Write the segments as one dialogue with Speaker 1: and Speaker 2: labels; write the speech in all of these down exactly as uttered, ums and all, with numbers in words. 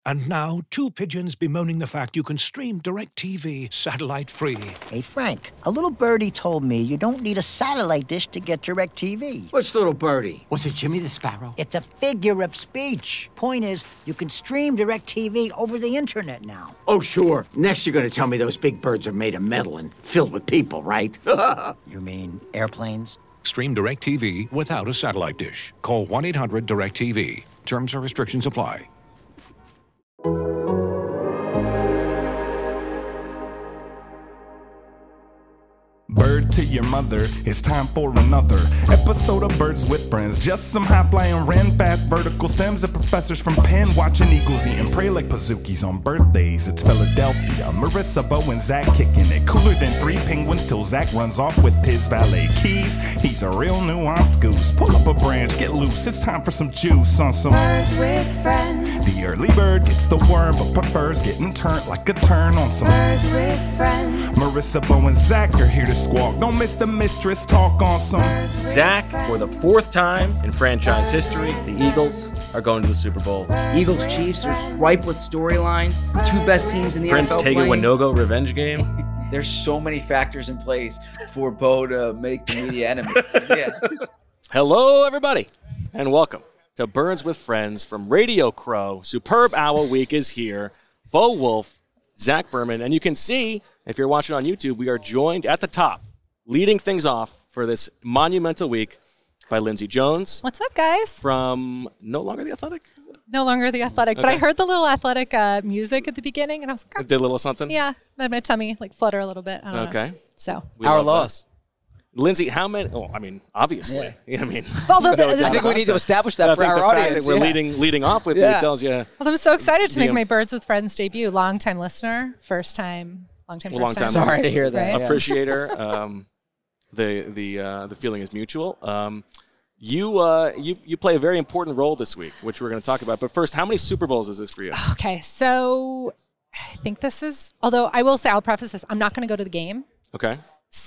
Speaker 1: And now, two pigeons bemoaning the fact you can stream DirecTV satellite-free.
Speaker 2: Hey, Frank, a little birdie told me you don't need a satellite dish to get DirecTV.
Speaker 3: What's little birdie? Was it Jimmy the Sparrow?
Speaker 2: It's a figure of speech. Point is, you can stream DirecTV over the internet now.
Speaker 3: Oh, sure. Next you're going to tell me those big birds are made of metal and filled with people, right?
Speaker 2: You mean airplanes?
Speaker 1: Stream DirecTV without a satellite dish. Call one eight hundred direct T V. Terms and restrictions apply.
Speaker 4: Bird to your mother, it's time for another episode of Birds with Friends. Just some high-flying wren, fast vertical stems of professors from Penn watching eagles eating prey like Pazookies on birthdays. It's Philadelphia, Marissa, Bo, and Zach kicking it. Cooler than three penguins till Zach runs off with his valet keys. He's a real nuanced goose. Pull up a branch, get loose. It's time for some juice on some
Speaker 5: Birds with Friends.
Speaker 4: The early bird gets the worm, but prefers getting turned like a turn on some
Speaker 5: Birds with Friends.
Speaker 4: Marissa, Bo, and Zach are here to squawk. Don't miss the mistress talk on some
Speaker 6: Zach, for the fourth time in franchise history, the Eagles are going to the Super Bowl.
Speaker 7: Eagles Chiefs are ripe with storylines. Two best teams in the
Speaker 6: Prince
Speaker 7: N F L
Speaker 6: Tega
Speaker 7: playing.
Speaker 6: Winogo revenge game.
Speaker 8: There's so many factors in place for Bo to make the media enemy. Yeah.
Speaker 6: Hello, everybody, and welcome to Birds with Friends from Radio Crow. Superb Owl Week is here. Bo Wolf, Zach Berman, and you can see, if you're watching on YouTube, we are joined at the top, leading things off for this monumental week by Lindsay Jones.
Speaker 9: What's up, guys?
Speaker 6: From No Longer the Athletic?
Speaker 9: No Longer the Athletic.
Speaker 6: Okay.
Speaker 9: But I heard the little athletic uh, music at the beginning, and I was like, oh,
Speaker 6: Did a little something?
Speaker 9: yeah, made my tummy like flutter a little bit. I don't
Speaker 6: Okay.
Speaker 9: know. So,
Speaker 6: We
Speaker 8: Our
Speaker 6: love that.
Speaker 8: loss.
Speaker 6: Lindsay, how many? Oh, I mean, obviously. I mean,
Speaker 9: Although
Speaker 6: no
Speaker 9: the-
Speaker 6: doubt
Speaker 8: I think we
Speaker 6: about
Speaker 8: need to
Speaker 6: that.
Speaker 8: establish that
Speaker 6: I
Speaker 8: for
Speaker 6: think
Speaker 8: our
Speaker 6: the fact
Speaker 8: audience.
Speaker 6: that we're
Speaker 8: yeah.
Speaker 6: leading leading off with
Speaker 8: Yeah.
Speaker 6: it tells you.
Speaker 9: well, I'm so excited to make
Speaker 6: Yeah.
Speaker 9: my Birds with Friends debut. Long time listener, first time, long time,
Speaker 6: Long
Speaker 9: first
Speaker 6: time.
Speaker 9: time.
Speaker 8: Sorry to hear that.
Speaker 9: Right?
Speaker 8: Yeah.
Speaker 6: Appreciator. Um, the the uh, the feeling is mutual. Um, you uh, you you play a very important role this week, which we're going to talk about. But first, how many Super Bowls is this for you?
Speaker 9: Okay, so I think this is, although I will say, I'll preface this, I'm not going to go to the game.
Speaker 6: Okay.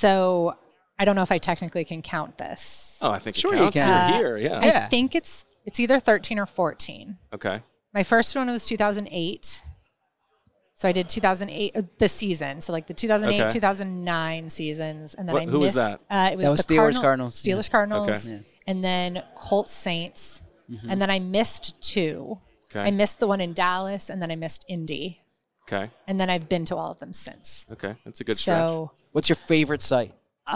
Speaker 9: So I don't know if I technically can count this.
Speaker 6: Oh, I think
Speaker 8: Sure
Speaker 6: it
Speaker 8: you
Speaker 6: counts.
Speaker 8: can.
Speaker 6: You're here. Yeah.
Speaker 8: Yeah.
Speaker 9: I think it's it's either thirteen or fourteen.
Speaker 6: Okay.
Speaker 9: My first one was two thousand eight. So I did two thousand eight, uh, the season. So like the two thousand eight,
Speaker 6: Okay.
Speaker 9: two thousand nine seasons. And then
Speaker 6: What-
Speaker 9: I
Speaker 6: who was
Speaker 9: missed.
Speaker 6: that?
Speaker 9: Uh, it was
Speaker 8: That was
Speaker 9: the
Speaker 8: Steelers,
Speaker 9: Cardinal-
Speaker 8: Cardinals.
Speaker 9: Steelers,
Speaker 8: Yeah.
Speaker 9: Cardinals.
Speaker 6: Okay.
Speaker 8: Yeah.
Speaker 9: And then Colts, Saints. And then I missed two.
Speaker 6: Okay.
Speaker 9: I missed the one in Dallas, and then I missed Indy.
Speaker 6: Okay.
Speaker 9: And then I've been to all of them since.
Speaker 6: Okay. That's a good stretch.
Speaker 9: So,
Speaker 8: What's your favorite site?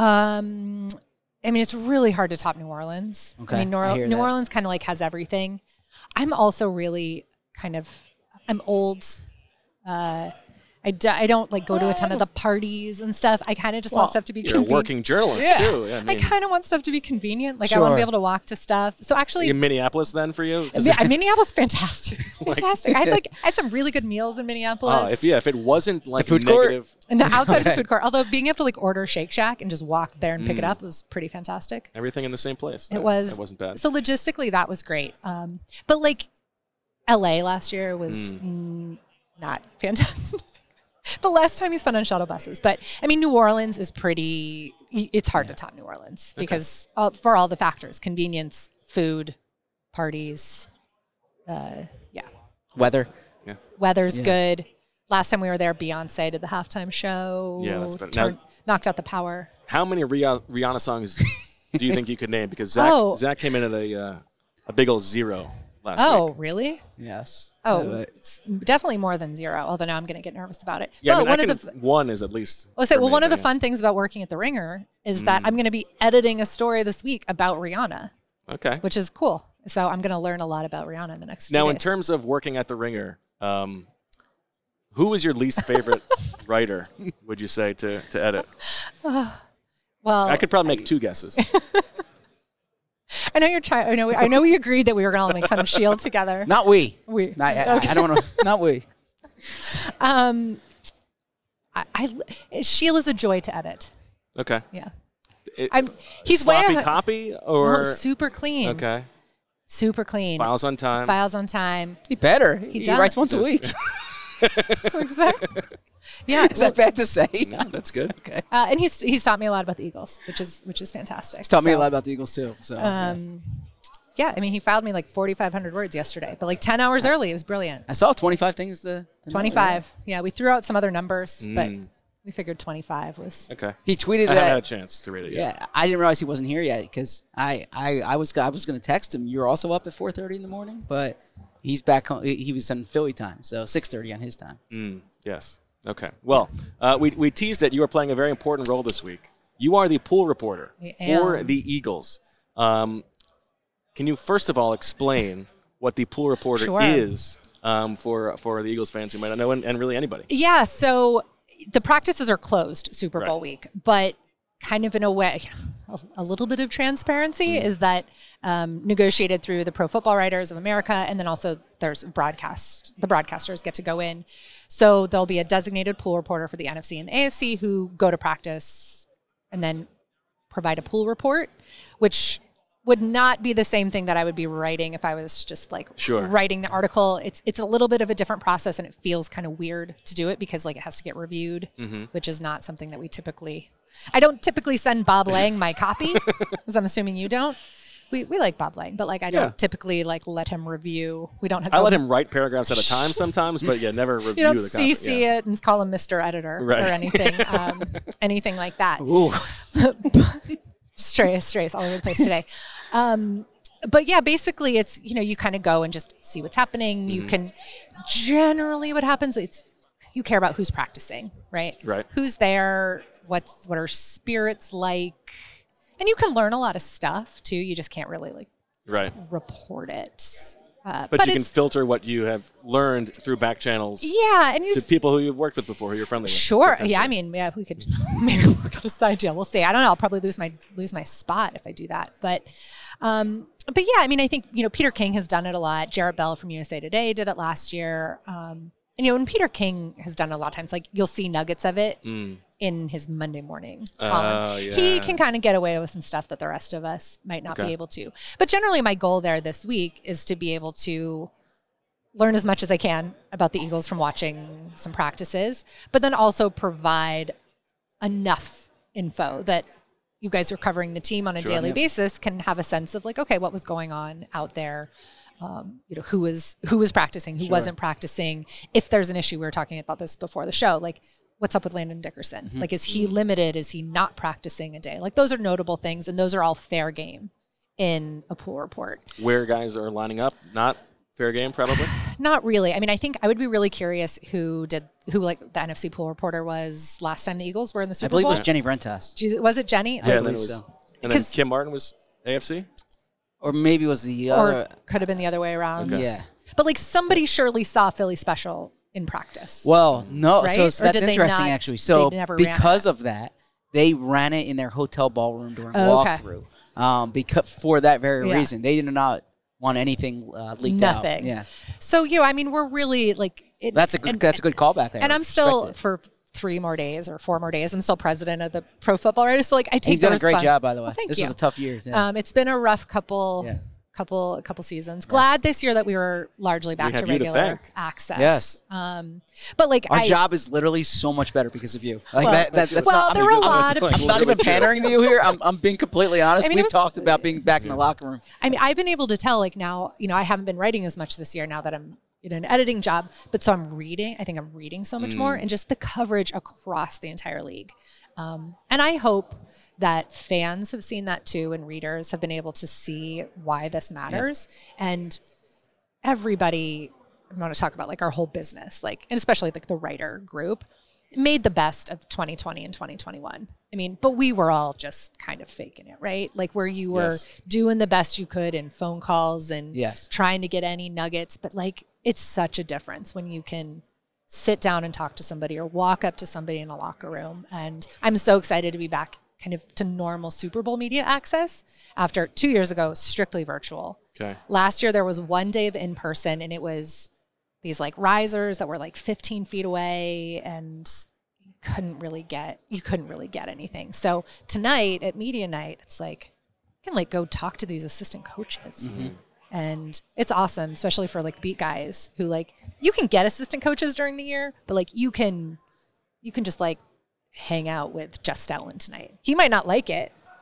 Speaker 9: um, I mean, it's really hard to top New Orleans.
Speaker 8: Okay,
Speaker 9: I mean, New,
Speaker 8: I hear
Speaker 9: New
Speaker 8: that.
Speaker 9: Orleans kind of like has everything. I'm also really kind of, I'm old. Uh, I, d- I don't like go to a ton of the parties and stuff. I kind of just
Speaker 6: Well,
Speaker 9: want stuff to be
Speaker 6: You're a
Speaker 9: convenient.
Speaker 6: working journalist
Speaker 8: Yeah.
Speaker 6: too. I
Speaker 9: I
Speaker 6: mean,
Speaker 9: kind of want stuff to be convenient. Like I want to
Speaker 8: Sure.
Speaker 9: be able to walk to stuff. So actually,
Speaker 6: in Minneapolis then for you?
Speaker 9: yeah, Minneapolis, fantastic, fantastic. I had like I had some really good meals in Minneapolis.
Speaker 6: Oh, if yeah, if it wasn't like
Speaker 8: food court?
Speaker 6: negative,
Speaker 9: And outside of the food court, although being able to like order Shake Shack and just walk there and pick
Speaker 6: Mm.
Speaker 9: it up was pretty fantastic.
Speaker 6: everything in the same place.
Speaker 9: It
Speaker 6: That-
Speaker 9: was.
Speaker 6: That wasn't bad.
Speaker 9: So logistically, that was great. Um, but like L A last year was mm, not fantastic. The last time you spent on shuttle buses. But I mean, New Orleans is pretty, it's hard to top New Orleans because uh, for all the factors, convenience, food, parties, uh, yeah.
Speaker 8: Weather.
Speaker 9: Weather's
Speaker 8: Yeah.
Speaker 9: good. Last time we were there, Beyonce did the halftime show.
Speaker 6: Yeah, that's better. Now-
Speaker 9: Turned, knocked out the power.
Speaker 6: How many Rihanna, Rihanna songs do you think you could name? Because Zach,
Speaker 9: Oh.
Speaker 6: Zach came in at a uh, a big old zero last
Speaker 9: Oh,
Speaker 6: week.
Speaker 9: really?
Speaker 8: Yes.
Speaker 9: Oh,
Speaker 8: Uh,
Speaker 9: it's definitely more than zero. Although now I'm going to get nervous about it.
Speaker 6: Yeah,
Speaker 9: but
Speaker 6: I mean,
Speaker 9: one
Speaker 6: I
Speaker 9: of
Speaker 6: can,
Speaker 9: the f-
Speaker 6: one is at least.
Speaker 9: I'll say,
Speaker 6: for
Speaker 9: well,
Speaker 6: me,
Speaker 9: one of
Speaker 6: but
Speaker 9: the
Speaker 6: yeah.
Speaker 9: fun things about working at the Ringer is that I'm going to be editing a story this week about Rihanna,
Speaker 6: Okay.
Speaker 9: which is cool. So I'm going to learn a lot about Rihanna in the next few
Speaker 6: Now, in
Speaker 9: days.
Speaker 6: terms of working at the Ringer, um, who was your least favorite writer? Would you say to to edit?
Speaker 9: well,
Speaker 6: I could probably make two guesses.
Speaker 9: I know you're trying. I know. I know we agreed that we were going to make kind of shield together.
Speaker 8: Not we.
Speaker 9: We.
Speaker 8: I, I, I don't want to. Not we.
Speaker 9: Um, I, I Sheila's a joy to edit.
Speaker 6: Okay.
Speaker 9: Yeah.
Speaker 6: It-
Speaker 9: I'm. He's way
Speaker 6: sloppy
Speaker 9: ahead-
Speaker 6: copy or
Speaker 9: No, super clean.
Speaker 6: okay.
Speaker 9: Super clean.
Speaker 6: Files on time.
Speaker 9: Files on time.
Speaker 8: He better.
Speaker 9: He
Speaker 8: He,
Speaker 9: does.
Speaker 8: writes once a week.
Speaker 9: So exactly. Yeah.
Speaker 8: Is that bad to say?
Speaker 6: No, that's good.
Speaker 8: Okay.
Speaker 9: Uh, and he's he's taught me a lot about the Eagles, which is which is fantastic.
Speaker 8: He's taught me a
Speaker 9: So,
Speaker 8: lot about the Eagles too. So
Speaker 9: Um, Yeah, I mean, he filed me like forty-five hundred words yesterday, but like ten hours early. It was brilliant.
Speaker 7: I saw twenty-five things. The, the
Speaker 9: twenty-five. Yeah, we threw out some other numbers,
Speaker 6: Mm.
Speaker 9: but we figured twenty-five was.
Speaker 6: Okay.
Speaker 7: He tweeted
Speaker 6: I
Speaker 7: that.
Speaker 6: haven't had a chance to read it yet.
Speaker 7: Yeah, I didn't realize he wasn't here yet because I, I, I was I was going to text him. You're also up at four thirty in the morning, but he's back home. He was in Philly time, so six thirty on his time.
Speaker 6: Mm, yes. Okay. Well, uh, we, we teased that you are playing a very important role this week. You are the pool reporter
Speaker 9: I
Speaker 6: for
Speaker 9: am.
Speaker 6: the Eagles. Um, can you first of all explain what the pool reporter
Speaker 9: Sure.
Speaker 6: is um, for for the Eagles fans who might not know, and, and really anybody?
Speaker 9: Yeah, so the practices are closed Super Bowl
Speaker 6: Right.
Speaker 9: week, but kind of in a way, a, a little bit of transparency
Speaker 6: Mm.
Speaker 9: is that um, negotiated through the Pro Football Writers of America, and then also there's broadcast. The broadcasters get to go in. So there'll be a designated pool reporter for the N F C and the A F C who go to practice and then provide a pool report, which would not be the same thing that I would be writing if I was just like
Speaker 6: Sure.
Speaker 9: writing the article. It's it's a little bit of a different process, and it feels kind of weird to do it because like it has to get reviewed,
Speaker 6: Mm-hmm.
Speaker 9: which is not something that we typically. I don't typically send Bob Lang my copy, because I'm assuming you don't. We we like Bob Lang, but like I don't
Speaker 6: Yeah.
Speaker 9: typically like let him review. We don't.
Speaker 6: I let him write paragraphs at a time sometimes, but yeah, never review
Speaker 9: You don't
Speaker 6: the copy.
Speaker 9: C C
Speaker 6: yeah.
Speaker 9: it and call him Mister Editor
Speaker 6: Right.
Speaker 9: or anything, um, anything like that.
Speaker 7: Ooh,
Speaker 9: Stray, strays all over the place today. Um, but yeah, basically it's, you know, you kind of go and just see what's happening. You can generally what happens, it's you care about who's practicing, right?
Speaker 6: Right.
Speaker 9: Who's there, what's what are spirits like. And you can learn a lot of stuff too. You just can't really like
Speaker 6: Right.
Speaker 9: report it. Uh,
Speaker 6: But, you can
Speaker 9: it's,
Speaker 6: filter what you have learned through back channels
Speaker 9: yeah, and you
Speaker 6: to
Speaker 9: s-
Speaker 6: people who you've worked with before, who you're friendly with.
Speaker 9: Sure.
Speaker 6: potentially.
Speaker 9: Yeah. I mean, yeah, we could maybe we got a side deal. We'll see. I don't know. I'll probably lose my lose my spot if I do that. But, um, but yeah, I mean, I think you know Peter King has done it a lot. Jarrett Bell from U S A Today did it last year. Um, and you know, when Peter King has done it a lot of times, like you'll see nuggets of it
Speaker 6: Mm.
Speaker 9: in his Monday morning
Speaker 6: Oh,
Speaker 9: column.
Speaker 6: yeah.
Speaker 9: He can kind of get away with some stuff that the rest of us might not
Speaker 6: Okay.
Speaker 9: be able to. But generally, my goal there this week is to be able to learn as much as I can about the Eagles from watching some practices, but then also provide enough info that you guys are covering the team on a
Speaker 6: Sure.
Speaker 9: daily
Speaker 6: Yep.
Speaker 9: basis can have a sense of like, okay, what was going on out there? Um, you know, who was who was practicing, who
Speaker 6: Sure.
Speaker 9: wasn't practicing. If there's an issue, we were talking about this before the show, like what's up with Landon Dickerson?
Speaker 6: Mm-hmm.
Speaker 9: Like, is he limited? Is he not practicing a day? Like those are notable things, and those are all fair game in a pool report.
Speaker 6: Where guys are lining up, not fair game, probably.
Speaker 9: Not really. I mean, I think I would be really curious who did who like the N F C pool reporter was last time the Eagles were in the
Speaker 7: I
Speaker 9: Super
Speaker 7: believe
Speaker 9: Bowl.
Speaker 7: it was Jenny Rentas,
Speaker 9: Gee, was it Jenny?
Speaker 6: Yeah, and then
Speaker 7: believe
Speaker 6: it was,
Speaker 7: so.
Speaker 6: and then
Speaker 9: 'Cause-
Speaker 6: Kim Martin was A F C.
Speaker 7: or maybe it was the
Speaker 9: or
Speaker 7: other.
Speaker 9: could have been the other way around.
Speaker 6: Okay.
Speaker 7: Yeah.
Speaker 9: But like somebody surely saw Philly Special in practice.
Speaker 7: Well, no.
Speaker 9: Right?
Speaker 7: So
Speaker 9: Or
Speaker 7: it's- that's
Speaker 9: did they
Speaker 7: interesting,
Speaker 9: not-
Speaker 7: actually. So
Speaker 9: they never ran
Speaker 7: because
Speaker 9: it?
Speaker 7: of that, they ran it in their hotel ballroom during
Speaker 9: Oh, okay.
Speaker 7: walkthrough. Um, because for that very
Speaker 9: Yeah.
Speaker 7: reason, they did not want anything uh, leaked
Speaker 9: Nothing.
Speaker 7: out. Yeah,
Speaker 9: So you, know, I mean, we're really like it,
Speaker 7: that's a good.
Speaker 9: and-
Speaker 7: that's a good callback there.
Speaker 9: And I'm still
Speaker 7: Respect it.
Speaker 9: for three more days or four more days. I'm still president of the Pro Football Writers. So like I
Speaker 7: And
Speaker 9: take
Speaker 7: you've done
Speaker 9: the
Speaker 7: a great
Speaker 9: respons-
Speaker 7: job, by the way.
Speaker 9: Well, thank
Speaker 7: this
Speaker 9: you.
Speaker 7: was a tough year. Yeah.
Speaker 9: Um, it's been a rough couple,
Speaker 7: Yeah.
Speaker 9: couple, couple seasons. Glad this year that we were largely back
Speaker 6: have
Speaker 9: to
Speaker 6: you to
Speaker 9: regular
Speaker 6: thank.
Speaker 9: access.
Speaker 7: Yes.
Speaker 9: Um, but like
Speaker 7: Our
Speaker 9: I,
Speaker 7: job is literally so much better because of you. Like
Speaker 9: Well,
Speaker 7: that, that, that's
Speaker 9: well,
Speaker 7: not,
Speaker 9: there
Speaker 7: I'm,
Speaker 9: were a
Speaker 7: I'm-
Speaker 9: lot of
Speaker 6: like
Speaker 7: I'm
Speaker 9: people.
Speaker 7: not even
Speaker 6: literally true.
Speaker 7: pandering to you here. I'm, I'm being completely honest.
Speaker 9: I mean, it
Speaker 7: We've
Speaker 9: was-
Speaker 7: talked about being back in the locker room.
Speaker 9: I mean, I've been able to tell like now, you know, I haven't been writing as much this year now that I'm in an editing job, but so I'm reading, I think I'm reading so much more and just the coverage across the entire league. Um, and I hope that fans have seen that too and readers have been able to see why this matters. And everybody, I want to talk about like our whole business, like, and especially like the writer group, made the best of twenty twenty and twenty twenty-one. I mean, but we were all just kind of faking it, right? Like where you were
Speaker 6: Yes.
Speaker 9: doing the best you could in phone calls and
Speaker 7: Yes.
Speaker 9: trying to get any nuggets. But like, it's such a difference when you can sit down and talk to somebody or walk up to somebody in a locker room. And I'm so excited to be back kind of to normal Super Bowl media access after two years ago, strictly virtual.
Speaker 6: Okay.
Speaker 9: Last year, there was one day of in person, and it was these like risers that were like fifteen feet away, and you couldn't really get you couldn't really get anything. So tonight at media night, it's like you can like go talk to these assistant coaches, and it's awesome, especially for like beat guys who like you can get assistant coaches during the year, but like you can you can just like hang out with Jeff Stoutland tonight. He might not like it,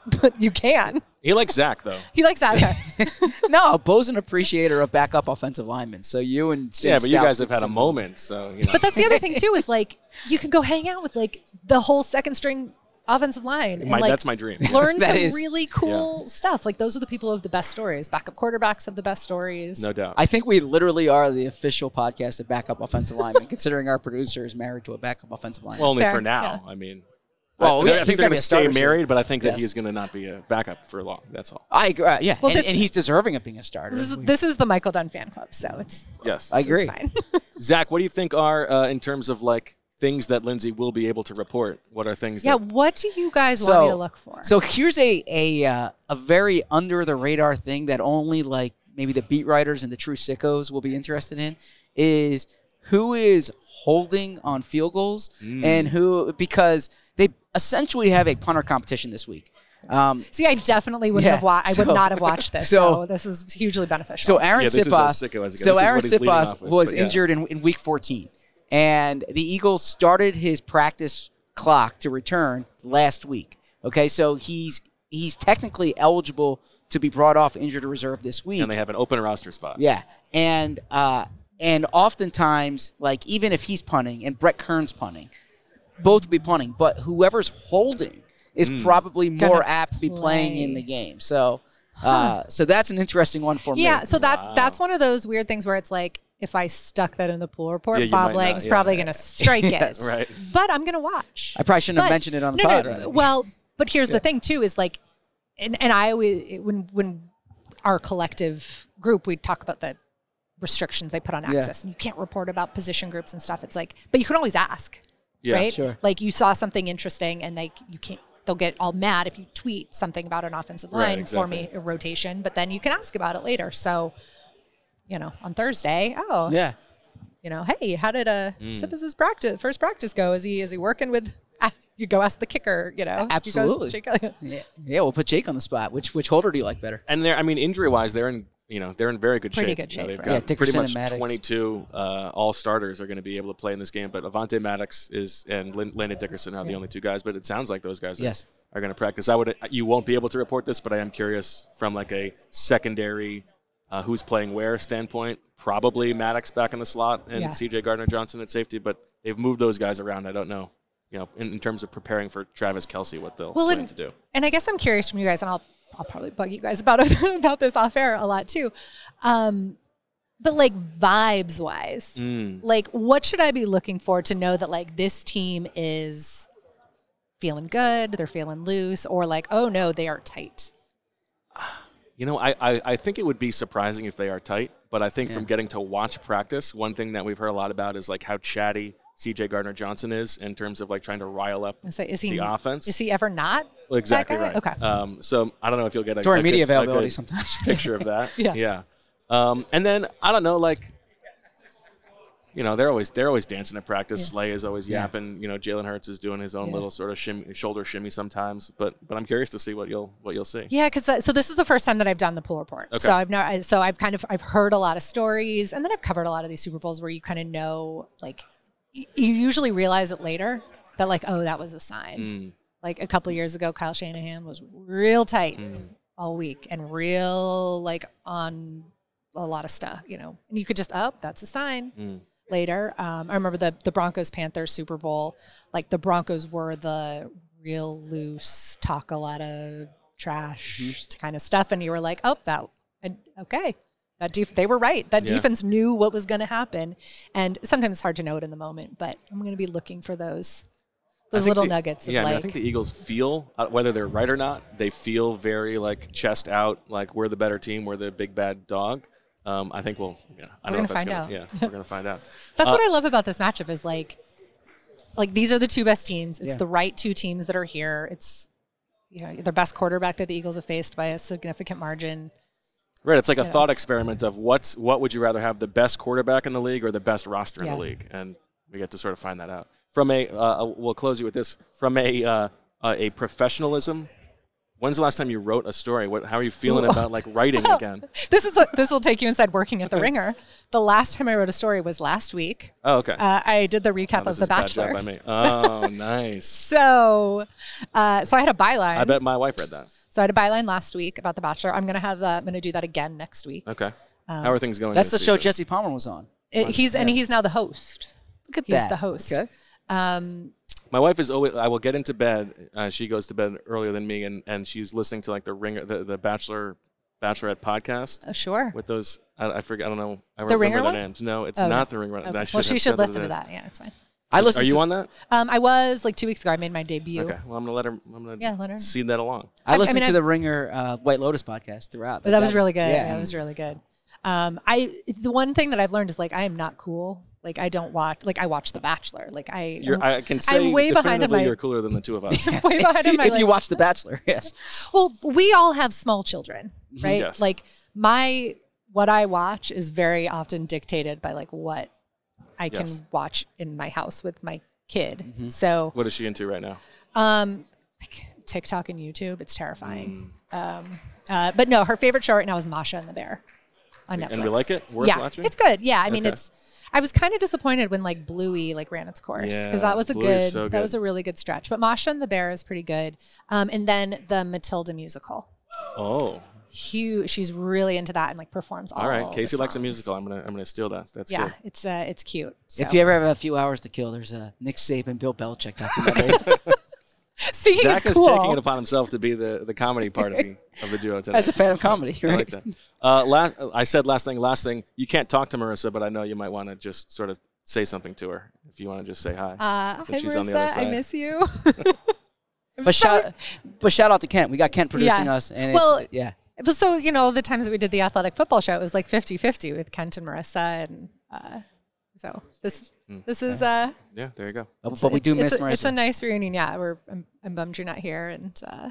Speaker 9: but you can.
Speaker 6: He likes Zach though.
Speaker 9: He likes that. Okay.
Speaker 7: No, Bo's an appreciator of backup offensive linemen. So you and
Speaker 6: Yeah, but you
Speaker 7: Stouts
Speaker 6: guys have
Speaker 7: did
Speaker 6: had a
Speaker 7: some-
Speaker 6: moment, so you know.
Speaker 9: But that's the other thing too is like you can go hang out with like the whole second string offensive line. And,
Speaker 6: My-
Speaker 9: like,
Speaker 6: that's my dream.
Speaker 9: Learn
Speaker 7: That
Speaker 9: some
Speaker 7: is-
Speaker 9: really cool stuff. Like those are the people who have the best stories. Backup quarterbacks have the best stories.
Speaker 6: No doubt.
Speaker 7: I think we literally are the official podcast of backup offensive linemen, considering our producer is married to a backup offensive lineman.
Speaker 6: Well, only
Speaker 9: Fair,
Speaker 6: for now.
Speaker 9: yeah.
Speaker 6: I mean,
Speaker 7: Well,
Speaker 6: I,
Speaker 7: yeah,
Speaker 6: I
Speaker 7: he's
Speaker 6: think they're
Speaker 7: gotta
Speaker 6: going
Speaker 7: be
Speaker 6: to
Speaker 7: a
Speaker 6: stay
Speaker 7: starter
Speaker 6: married,
Speaker 7: soon.
Speaker 6: but I think that
Speaker 7: Yes.
Speaker 6: he's going to not be a backup for long. That's all.
Speaker 7: I agree. uh, yeah,
Speaker 9: Well,
Speaker 7: and,
Speaker 9: this-
Speaker 7: and he's deserving of being a starter.
Speaker 9: This is this is the Michael Dunn fan club, so it's
Speaker 6: Yes.
Speaker 7: I agree.
Speaker 9: it's fine.
Speaker 6: Zach, what do you think are uh, in terms of like things that Lindsay will be able to report? What are things?
Speaker 9: Yeah,
Speaker 6: That,
Speaker 9: what do you guys want me to look for?
Speaker 7: So here's a a uh, a very under the radar thing that only like maybe the beat writers and the true sickos will be interested in is who is holding on field goals
Speaker 6: Mm.
Speaker 7: and who because they essentially have a punter competition this week. Um,
Speaker 9: See, I definitely wouldn't
Speaker 7: Yeah,
Speaker 9: have watched. I would
Speaker 7: so-
Speaker 9: not have watched this. So,
Speaker 7: so-
Speaker 9: this is hugely beneficial.
Speaker 7: So Aaron
Speaker 6: Yeah, this is as
Speaker 7: Sipas,
Speaker 6: sicko as it gets.
Speaker 7: so
Speaker 6: This is
Speaker 7: Aaron
Speaker 6: what he's leading off
Speaker 7: Sipas
Speaker 6: with,
Speaker 7: was
Speaker 6: but yeah.
Speaker 7: injured in, in week fourteen, and the Eagles started his practice clock to return last week. Okay, so he's he's technically eligible to be brought off injured reserve this week.
Speaker 6: and they have an open roster spot.
Speaker 7: Yeah, and uh, and oftentimes, like even if he's punting and Brett Kern's punting, both will be punting, but whoever's holding is
Speaker 6: Mm.
Speaker 7: probably more
Speaker 9: Gonna
Speaker 7: apt to be playing in
Speaker 9: play.
Speaker 7: the game. So, uh, so that's an interesting one for me.
Speaker 9: yeah, so that that's one of those weird things where it's like if I stuck that in the pool report,
Speaker 6: Yeah, you
Speaker 9: Bob
Speaker 6: might
Speaker 9: Legg's
Speaker 6: not, yeah.
Speaker 9: probably going to strike
Speaker 7: Yes.
Speaker 9: it.
Speaker 6: Right.
Speaker 9: But I'm going to watch.
Speaker 7: I probably shouldn't have
Speaker 9: But-
Speaker 7: mentioned it on the
Speaker 9: no,
Speaker 7: pod.
Speaker 9: no,
Speaker 7: right?
Speaker 9: Well, but here's the thing too is like, and, and I always when when our collective group we talk about the restrictions they put on
Speaker 7: Yeah.
Speaker 9: access and you can't report about position groups and stuff. It's like, but you can always ask,
Speaker 6: Yeah,
Speaker 9: right?
Speaker 7: sure.
Speaker 9: Like you saw something interesting and like you can't. They'll get all mad if you tweet something about an offensive
Speaker 6: Right,
Speaker 9: line for me
Speaker 6: exactly.
Speaker 9: a rotation, but then you can ask about it later. So, you know, on Thursday, oh,
Speaker 7: Yeah.
Speaker 9: you know, hey, how did uh
Speaker 6: Mm.
Speaker 9: Sippers' practice first practice go? Is he is he working with? Ah, you go ask the kicker. You know, You go ask
Speaker 7: Absolutely.
Speaker 9: Jake-
Speaker 7: yeah. Yeah, we'll put Jake on the spot. Which which holder do you like better?
Speaker 6: And they're, I mean, injury wise, they're in, you know, they're in very good
Speaker 9: Pretty
Speaker 6: shape.
Speaker 9: good
Speaker 6: You know,
Speaker 9: shape,
Speaker 6: they've
Speaker 9: right?
Speaker 6: got
Speaker 7: Yeah,
Speaker 6: pretty
Speaker 7: Dickerson
Speaker 6: much
Speaker 7: and Maddox.
Speaker 6: twenty-two uh, all starters are going to be able to play in this game, but Avante Maddox is and Lin- Landon Dickerson are the only two guys. But it sounds like those guys are,
Speaker 7: Yes.
Speaker 6: are going to practice. I would, you won't be able to report this, but I am curious from like a secondary. Uh, who's playing where standpoint? Probably Maddox back in the slot and
Speaker 9: Yeah.
Speaker 6: C J Gardner Johnson at safety, but they've moved those guys around. I don't know, you know, in, in terms of preparing for Travis Kelce, what they'll
Speaker 9: Well,
Speaker 6: plan
Speaker 9: and-
Speaker 6: to do.
Speaker 9: And I guess I'm curious from you guys, and I'll I'll probably bug you guys about about this off air a lot too. Um, but like vibes wise,
Speaker 6: Mm.
Speaker 9: like what should I be looking for to know that like this team is feeling good, they're feeling loose, or like oh no, they are tight.
Speaker 6: You know, I, I, I think it would be surprising if they are tight, but I think
Speaker 7: Yeah.
Speaker 6: from getting to watch practice, one thing that we've heard a lot about is like how chatty C J Gardner Johnson is in terms of like trying to rile up
Speaker 9: I say, is he
Speaker 6: the offense.
Speaker 9: Is he ever not?
Speaker 6: Well, exactly
Speaker 9: that guy?
Speaker 6: right.
Speaker 9: Okay.
Speaker 6: Um, so I don't know if you'll get a,
Speaker 7: During
Speaker 6: a
Speaker 7: media
Speaker 6: good, a
Speaker 7: availability
Speaker 6: good
Speaker 7: sometimes.
Speaker 6: picture of that.
Speaker 9: Yeah.
Speaker 6: Yeah. Um, and then I don't know, like, you know, they're always they're always dancing at practice.
Speaker 9: Yeah.
Speaker 6: Slay is always
Speaker 7: Yeah.
Speaker 6: yapping. You know, Jalen Hurts is doing his own
Speaker 9: Yeah.
Speaker 6: little sort of shimmy, shoulder shimmy sometimes. But but I'm curious to see what you'll what you'll see.
Speaker 9: Yeah, because so this is the first time that I've done the pool report.
Speaker 6: Okay.
Speaker 9: So I've no, so I've kind of I've heard a lot of stories, and then I've covered a lot of these Super Bowls where you kind of know, like, y- you usually realize it later that like, oh, that was a sign.
Speaker 6: Mm.
Speaker 9: Like a couple of years ago, Kyle Shanahan was real tight
Speaker 6: Mm.
Speaker 9: all week and real like on a lot of stuff, you know, and you could just oh, that's a sign.
Speaker 6: Mm.
Speaker 9: Later, um, I remember the the Broncos Panthers Super Bowl. Like the Broncos were the real loose, talk a lot of trash
Speaker 6: Mm-hmm.
Speaker 9: kind of stuff, and you were like, "Oh, that and okay, that def- they were right. That
Speaker 6: Yeah.
Speaker 9: defense knew what was going to happen." And sometimes it's hard to know it in the moment, but I'm going to be looking for those
Speaker 6: I
Speaker 9: those
Speaker 6: think
Speaker 9: little
Speaker 6: the-
Speaker 9: nuggets of
Speaker 6: Yeah, I, mean,
Speaker 9: like,
Speaker 6: I think the Eagles feel, uh, whether they're right or not, they feel very like chest out, like we're the better team, we're the big bad dog. Um, I think we'll, yeah, I
Speaker 9: We're
Speaker 6: don't know
Speaker 9: gonna
Speaker 6: if that's
Speaker 9: find
Speaker 6: gonna,
Speaker 9: out.
Speaker 6: Yeah, we're gonna find out.
Speaker 9: that's
Speaker 6: Uh,
Speaker 9: what I love about this matchup is like, like these are the two best teams. It's
Speaker 7: Yeah.
Speaker 9: the right two teams that are here. It's you know the best quarterback that the Eagles have faced by a significant margin.
Speaker 6: Right, it's like a
Speaker 9: you know,
Speaker 6: thought
Speaker 9: it's-
Speaker 6: experiment of what's what would you rather have, the best quarterback in the league or the best roster in
Speaker 9: Yeah.
Speaker 6: the league, and we get to sort of find that out. From a, uh, we'll close you with this. From a uh, uh, a professionalism, When's the last time you wrote a story? What? How are you feeling about like writing again?
Speaker 9: This is this will take you inside working at The Ringer. The last time I wrote a story was last week.
Speaker 6: Oh, okay.
Speaker 9: Uh, I did the recap
Speaker 6: oh,
Speaker 9: of The Bachelor.
Speaker 6: By me. Oh, nice.
Speaker 9: So, uh, so I had a byline.
Speaker 6: I bet my wife read that.
Speaker 9: So I had a byline last week about The Bachelor. I'm gonna have uh, I'm gonna do that again next week.
Speaker 6: Okay.
Speaker 9: Um,
Speaker 6: How are things going?
Speaker 7: That's the
Speaker 6: this
Speaker 7: show
Speaker 6: season?
Speaker 7: Jesse Palmer was on.
Speaker 9: It, he's and he's now the host.
Speaker 7: Look at
Speaker 9: he's
Speaker 7: that.
Speaker 9: the host.
Speaker 7: Okay.
Speaker 9: Um,
Speaker 6: My wife is always. I will get into bed. Uh, she goes to bed earlier than me, and, and she's listening to like the Ringer, the, the Bachelor, Bachelorette podcast.
Speaker 9: oh, sure.
Speaker 6: With those, I, I forget. I don't know. I
Speaker 9: The
Speaker 6: remember
Speaker 9: Ringer
Speaker 6: their
Speaker 9: one?
Speaker 6: names. No, it's
Speaker 9: Oh,
Speaker 6: not
Speaker 9: no.
Speaker 6: the Ringer.
Speaker 9: Okay.
Speaker 6: I should
Speaker 9: Well, she
Speaker 6: have
Speaker 9: should
Speaker 6: said that
Speaker 9: listen
Speaker 6: it
Speaker 9: to
Speaker 6: is.
Speaker 9: that. Yeah, it's fine.
Speaker 7: I listened
Speaker 6: Are you
Speaker 7: to,
Speaker 6: on that?
Speaker 9: Um, I was like two weeks ago. I made my debut.
Speaker 6: Okay. Well, I'm gonna let her. I'm gonna
Speaker 9: Yeah, let her.
Speaker 6: seed that along.
Speaker 7: I
Speaker 9: I
Speaker 7: listened
Speaker 9: mean,
Speaker 7: to
Speaker 9: I-
Speaker 7: the Ringer uh, White Lotus podcast throughout.
Speaker 9: But that was really good.
Speaker 7: Yeah.
Speaker 9: That was really good. Um, I the one thing that I've learned is like I am not cool. Like I don't watch. Like I watch The Bachelor. Like I.
Speaker 6: You're,
Speaker 9: I'm-
Speaker 6: I can say
Speaker 9: I'm way behind in
Speaker 6: definitively
Speaker 9: my.
Speaker 6: you're cooler than the two of us.
Speaker 9: way behind in my.
Speaker 7: if you
Speaker 9: like-
Speaker 7: watch The Bachelor, yes.
Speaker 9: Well, we all have small children, right?
Speaker 6: Yes.
Speaker 9: Like my what I watch is very often dictated by like what I can
Speaker 6: Yes.
Speaker 9: watch in my house with my kid.
Speaker 7: Mm-hmm.
Speaker 9: So,
Speaker 6: What is she into right now?
Speaker 9: um, like, TikTok and YouTube, it's terrifying. Um, uh, but no, her favorite show right now is Masha and the Bear on Netflix.
Speaker 6: And we like it? Worth
Speaker 9: yeah,
Speaker 6: watching?
Speaker 9: it's good. Yeah, I mean,
Speaker 6: Okay.
Speaker 9: it's. I was kind of disappointed when like Bluey like ran its course because
Speaker 6: Yeah,
Speaker 9: that was a
Speaker 6: Bluey's
Speaker 9: good,
Speaker 6: so
Speaker 9: that
Speaker 6: good.
Speaker 9: was a really good stretch. But Masha and the Bear is pretty good. Um, and then the Matilda musical.
Speaker 6: Oh,
Speaker 9: Huge. She's really into that and like performs all.
Speaker 6: all right.
Speaker 9: the
Speaker 6: Casey likes a
Speaker 9: songs.
Speaker 6: musical. I'm gonna I'm gonna steal that. That's
Speaker 9: Yeah,
Speaker 6: good.
Speaker 9: it's uh, it's cute. So.
Speaker 7: If you ever have a few hours to kill, there's a Nick Saban, Bill Belichick documentary.
Speaker 9: Speaking
Speaker 6: Zach
Speaker 9: of
Speaker 6: is
Speaker 9: cool,
Speaker 6: taking it upon himself to be the, the comedy part of the of the duo today.
Speaker 7: As a fan of comedy,
Speaker 6: I
Speaker 7: right?
Speaker 6: like that. Uh, last, I said last thing. Last thing. You can't talk to Marissa, but I know you might want to just sort of say something to her if you want to just say hi.
Speaker 9: uh,
Speaker 6: since
Speaker 9: hi
Speaker 6: she's on the other
Speaker 9: Marissa, I
Speaker 6: side.
Speaker 9: miss you. I'm
Speaker 7: But
Speaker 9: sorry.
Speaker 7: shout, but shout out to Kent. We got Kent producing
Speaker 9: Yes.
Speaker 7: us, and
Speaker 9: Well,
Speaker 7: it's, yeah.
Speaker 9: But so you know, the times that we did the athletic football show, it was like fifty-fifty with Kent and Marissa, and uh, so this this is uh,
Speaker 6: Yeah, there you go.
Speaker 7: But, but we do
Speaker 9: it's
Speaker 7: miss
Speaker 9: a,
Speaker 7: Marissa.
Speaker 9: It's a nice reunion. Yeah, we're I'm, I'm bummed you're not here, and uh,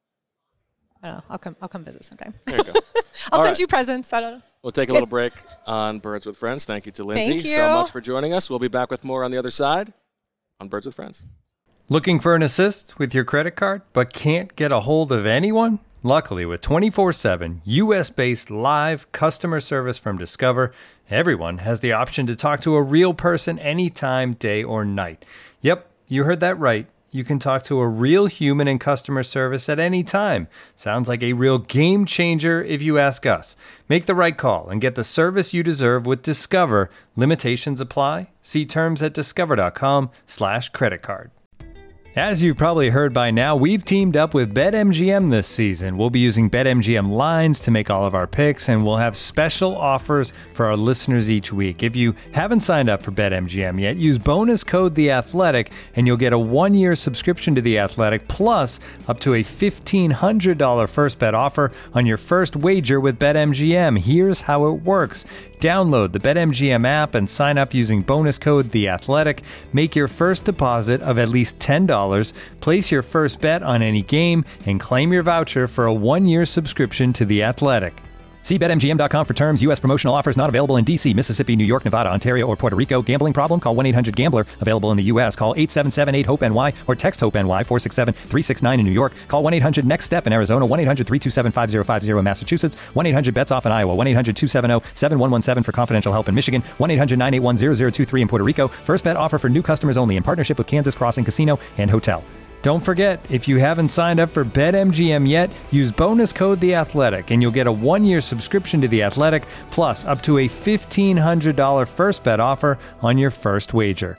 Speaker 9: I don't know. I'll come I'll come visit sometime.
Speaker 6: There you go.
Speaker 9: I'll
Speaker 6: All
Speaker 9: send
Speaker 6: right.
Speaker 9: you presents. I don't know.
Speaker 6: We'll take a little break on Birds with Friends. Thank you to Lindsay
Speaker 9: Thank
Speaker 6: so
Speaker 9: you.
Speaker 6: much for joining us. We'll be back with more on the other side on Birds with Friends.
Speaker 10: Looking for an assist with your credit card, but can't get a hold of anyone? Luckily, with twenty-four seven U S-based live customer service from Discover, everyone has the option to talk to a real person anytime, day or night. Yep, you heard that right. You can talk to a real human in customer service at any time. Sounds like a real game changer if you ask us. Make the right call and get the service you deserve with Discover. Limitations apply. See terms at discover.com slash credit card. As you've probably heard by now, we've teamed up with BetMGM this season. We'll be using BetMGM lines to make all of our picks, and we'll have special offers for our listeners each week. If you haven't signed up for BetMGM yet, use bonus code The Athletic, and you'll get a one-year subscription to The Athletic, plus up to a fifteen hundred dollars first bet offer on your first wager with BetMGM. Here's how it works. Download the BetMGM app and sign up using bonus code The Athletic. Make your first deposit of at least ten dollars. Place your first bet on any game and claim your voucher for a one-year subscription to The Athletic. See Bet M G M dot com for terms. U S promotional offers not available in D C, Mississippi, New York, Nevada, Ontario, or Puerto Rico. Gambling problem? Call one eight hundred gambler. Available in the U S. Call eight seven seven eight hope N Y or text HOPE-NY four six seven three six nine in New York. Call one eight hundred next step in Arizona. one eight hundred three two seven five zero five zero in Massachusetts. one eight hundred bets off in Iowa. one eight hundred two seven zero seven one one seven for confidential help in Michigan. one eight hundred nine eight one zero zero two three in Puerto Rico. First bet offer for new customers only in partnership with Kansas Crossing Casino and Hotel. Don't forget, if you haven't signed up for BetMGM yet, use bonus code The Athletic, and you'll get a one-year subscription to The Athletic, plus up to a fifteen hundred dollars first bet offer on your first wager.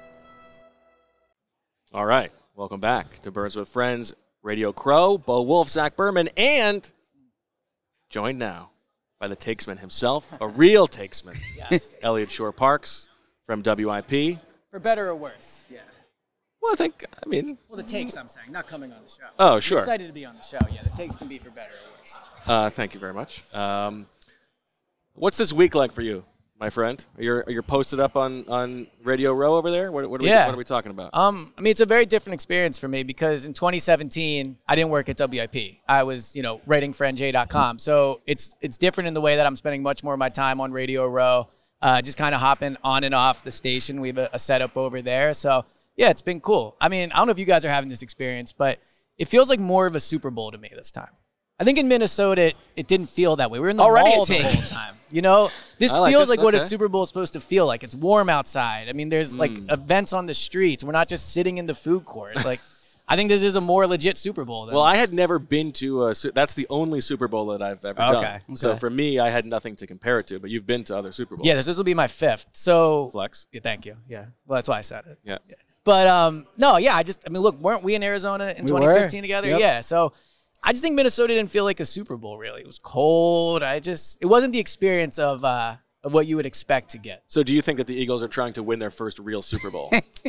Speaker 6: All right. Welcome back to Birds with Friends, Radio Crow, Bo Wolf, Zach Berman, and joined now by the takesman himself, a real takesman,
Speaker 11: Yes.
Speaker 6: Elliot Shore Parks from W I P.
Speaker 11: For better or worse, yeah.
Speaker 6: Well, I think, I mean...
Speaker 11: Well, the takes, I'm saying, not coming on the show.
Speaker 6: Oh,
Speaker 11: I'm
Speaker 6: sure.
Speaker 11: excited to be on the show, yeah. The takes can be for better or worse.
Speaker 6: Uh, thank you very much. Um, what's this week like for you, my friend? You're you're posted up on, on Radio Row over there? What, what, are we,
Speaker 11: Yeah.
Speaker 6: what are we talking about?
Speaker 11: Um, I mean, it's a very different experience for me because in twenty seventeen, I didn't work at W I P. I was, you know, writing for N J dot com. So it's it's different in the way that I'm spending much more of my time on Radio Row, uh, just kind of hopping on and off the station. We have a, a setup over there. So, yeah, it's been cool. I mean, I don't know if you guys are having this experience, but it feels like more of a Super Bowl to me this time. I think in Minnesota, it, it didn't feel that way. We were in the
Speaker 7: Already
Speaker 11: mall
Speaker 7: a
Speaker 11: the
Speaker 7: team.
Speaker 11: whole time. You know, this
Speaker 6: I like
Speaker 11: feels
Speaker 6: this,
Speaker 11: like what a
Speaker 6: okay.
Speaker 11: Super Bowl is supposed to feel like. It's warm outside. I mean, there's like events on the streets. We're not just sitting in the food court. Like, I think this is a more legit Super Bowl. Than
Speaker 6: Well, I had never been to a. Su- That's the only Super Bowl that I've ever
Speaker 11: Okay.
Speaker 6: done. So
Speaker 11: Okay.
Speaker 6: for me, I had nothing to compare it to. But you've been to other Super Bowls.
Speaker 11: Yeah, this, this will be my fifth. So
Speaker 6: Flex.
Speaker 11: Yeah, thank you. Yeah, well, that's why I said it.
Speaker 6: Yeah.
Speaker 11: But um, no, yeah, I just, I mean, look, weren't we in Arizona in
Speaker 7: We
Speaker 11: twenty fifteen
Speaker 7: were.
Speaker 11: together?
Speaker 7: Yep.
Speaker 11: Yeah. So I just think Minnesota didn't feel like a Super Bowl. Really, it was cold. I just, it wasn't the experience of uh of what you would expect to get.
Speaker 6: So do you think that the Eagles are trying to win their first real Super Bowl?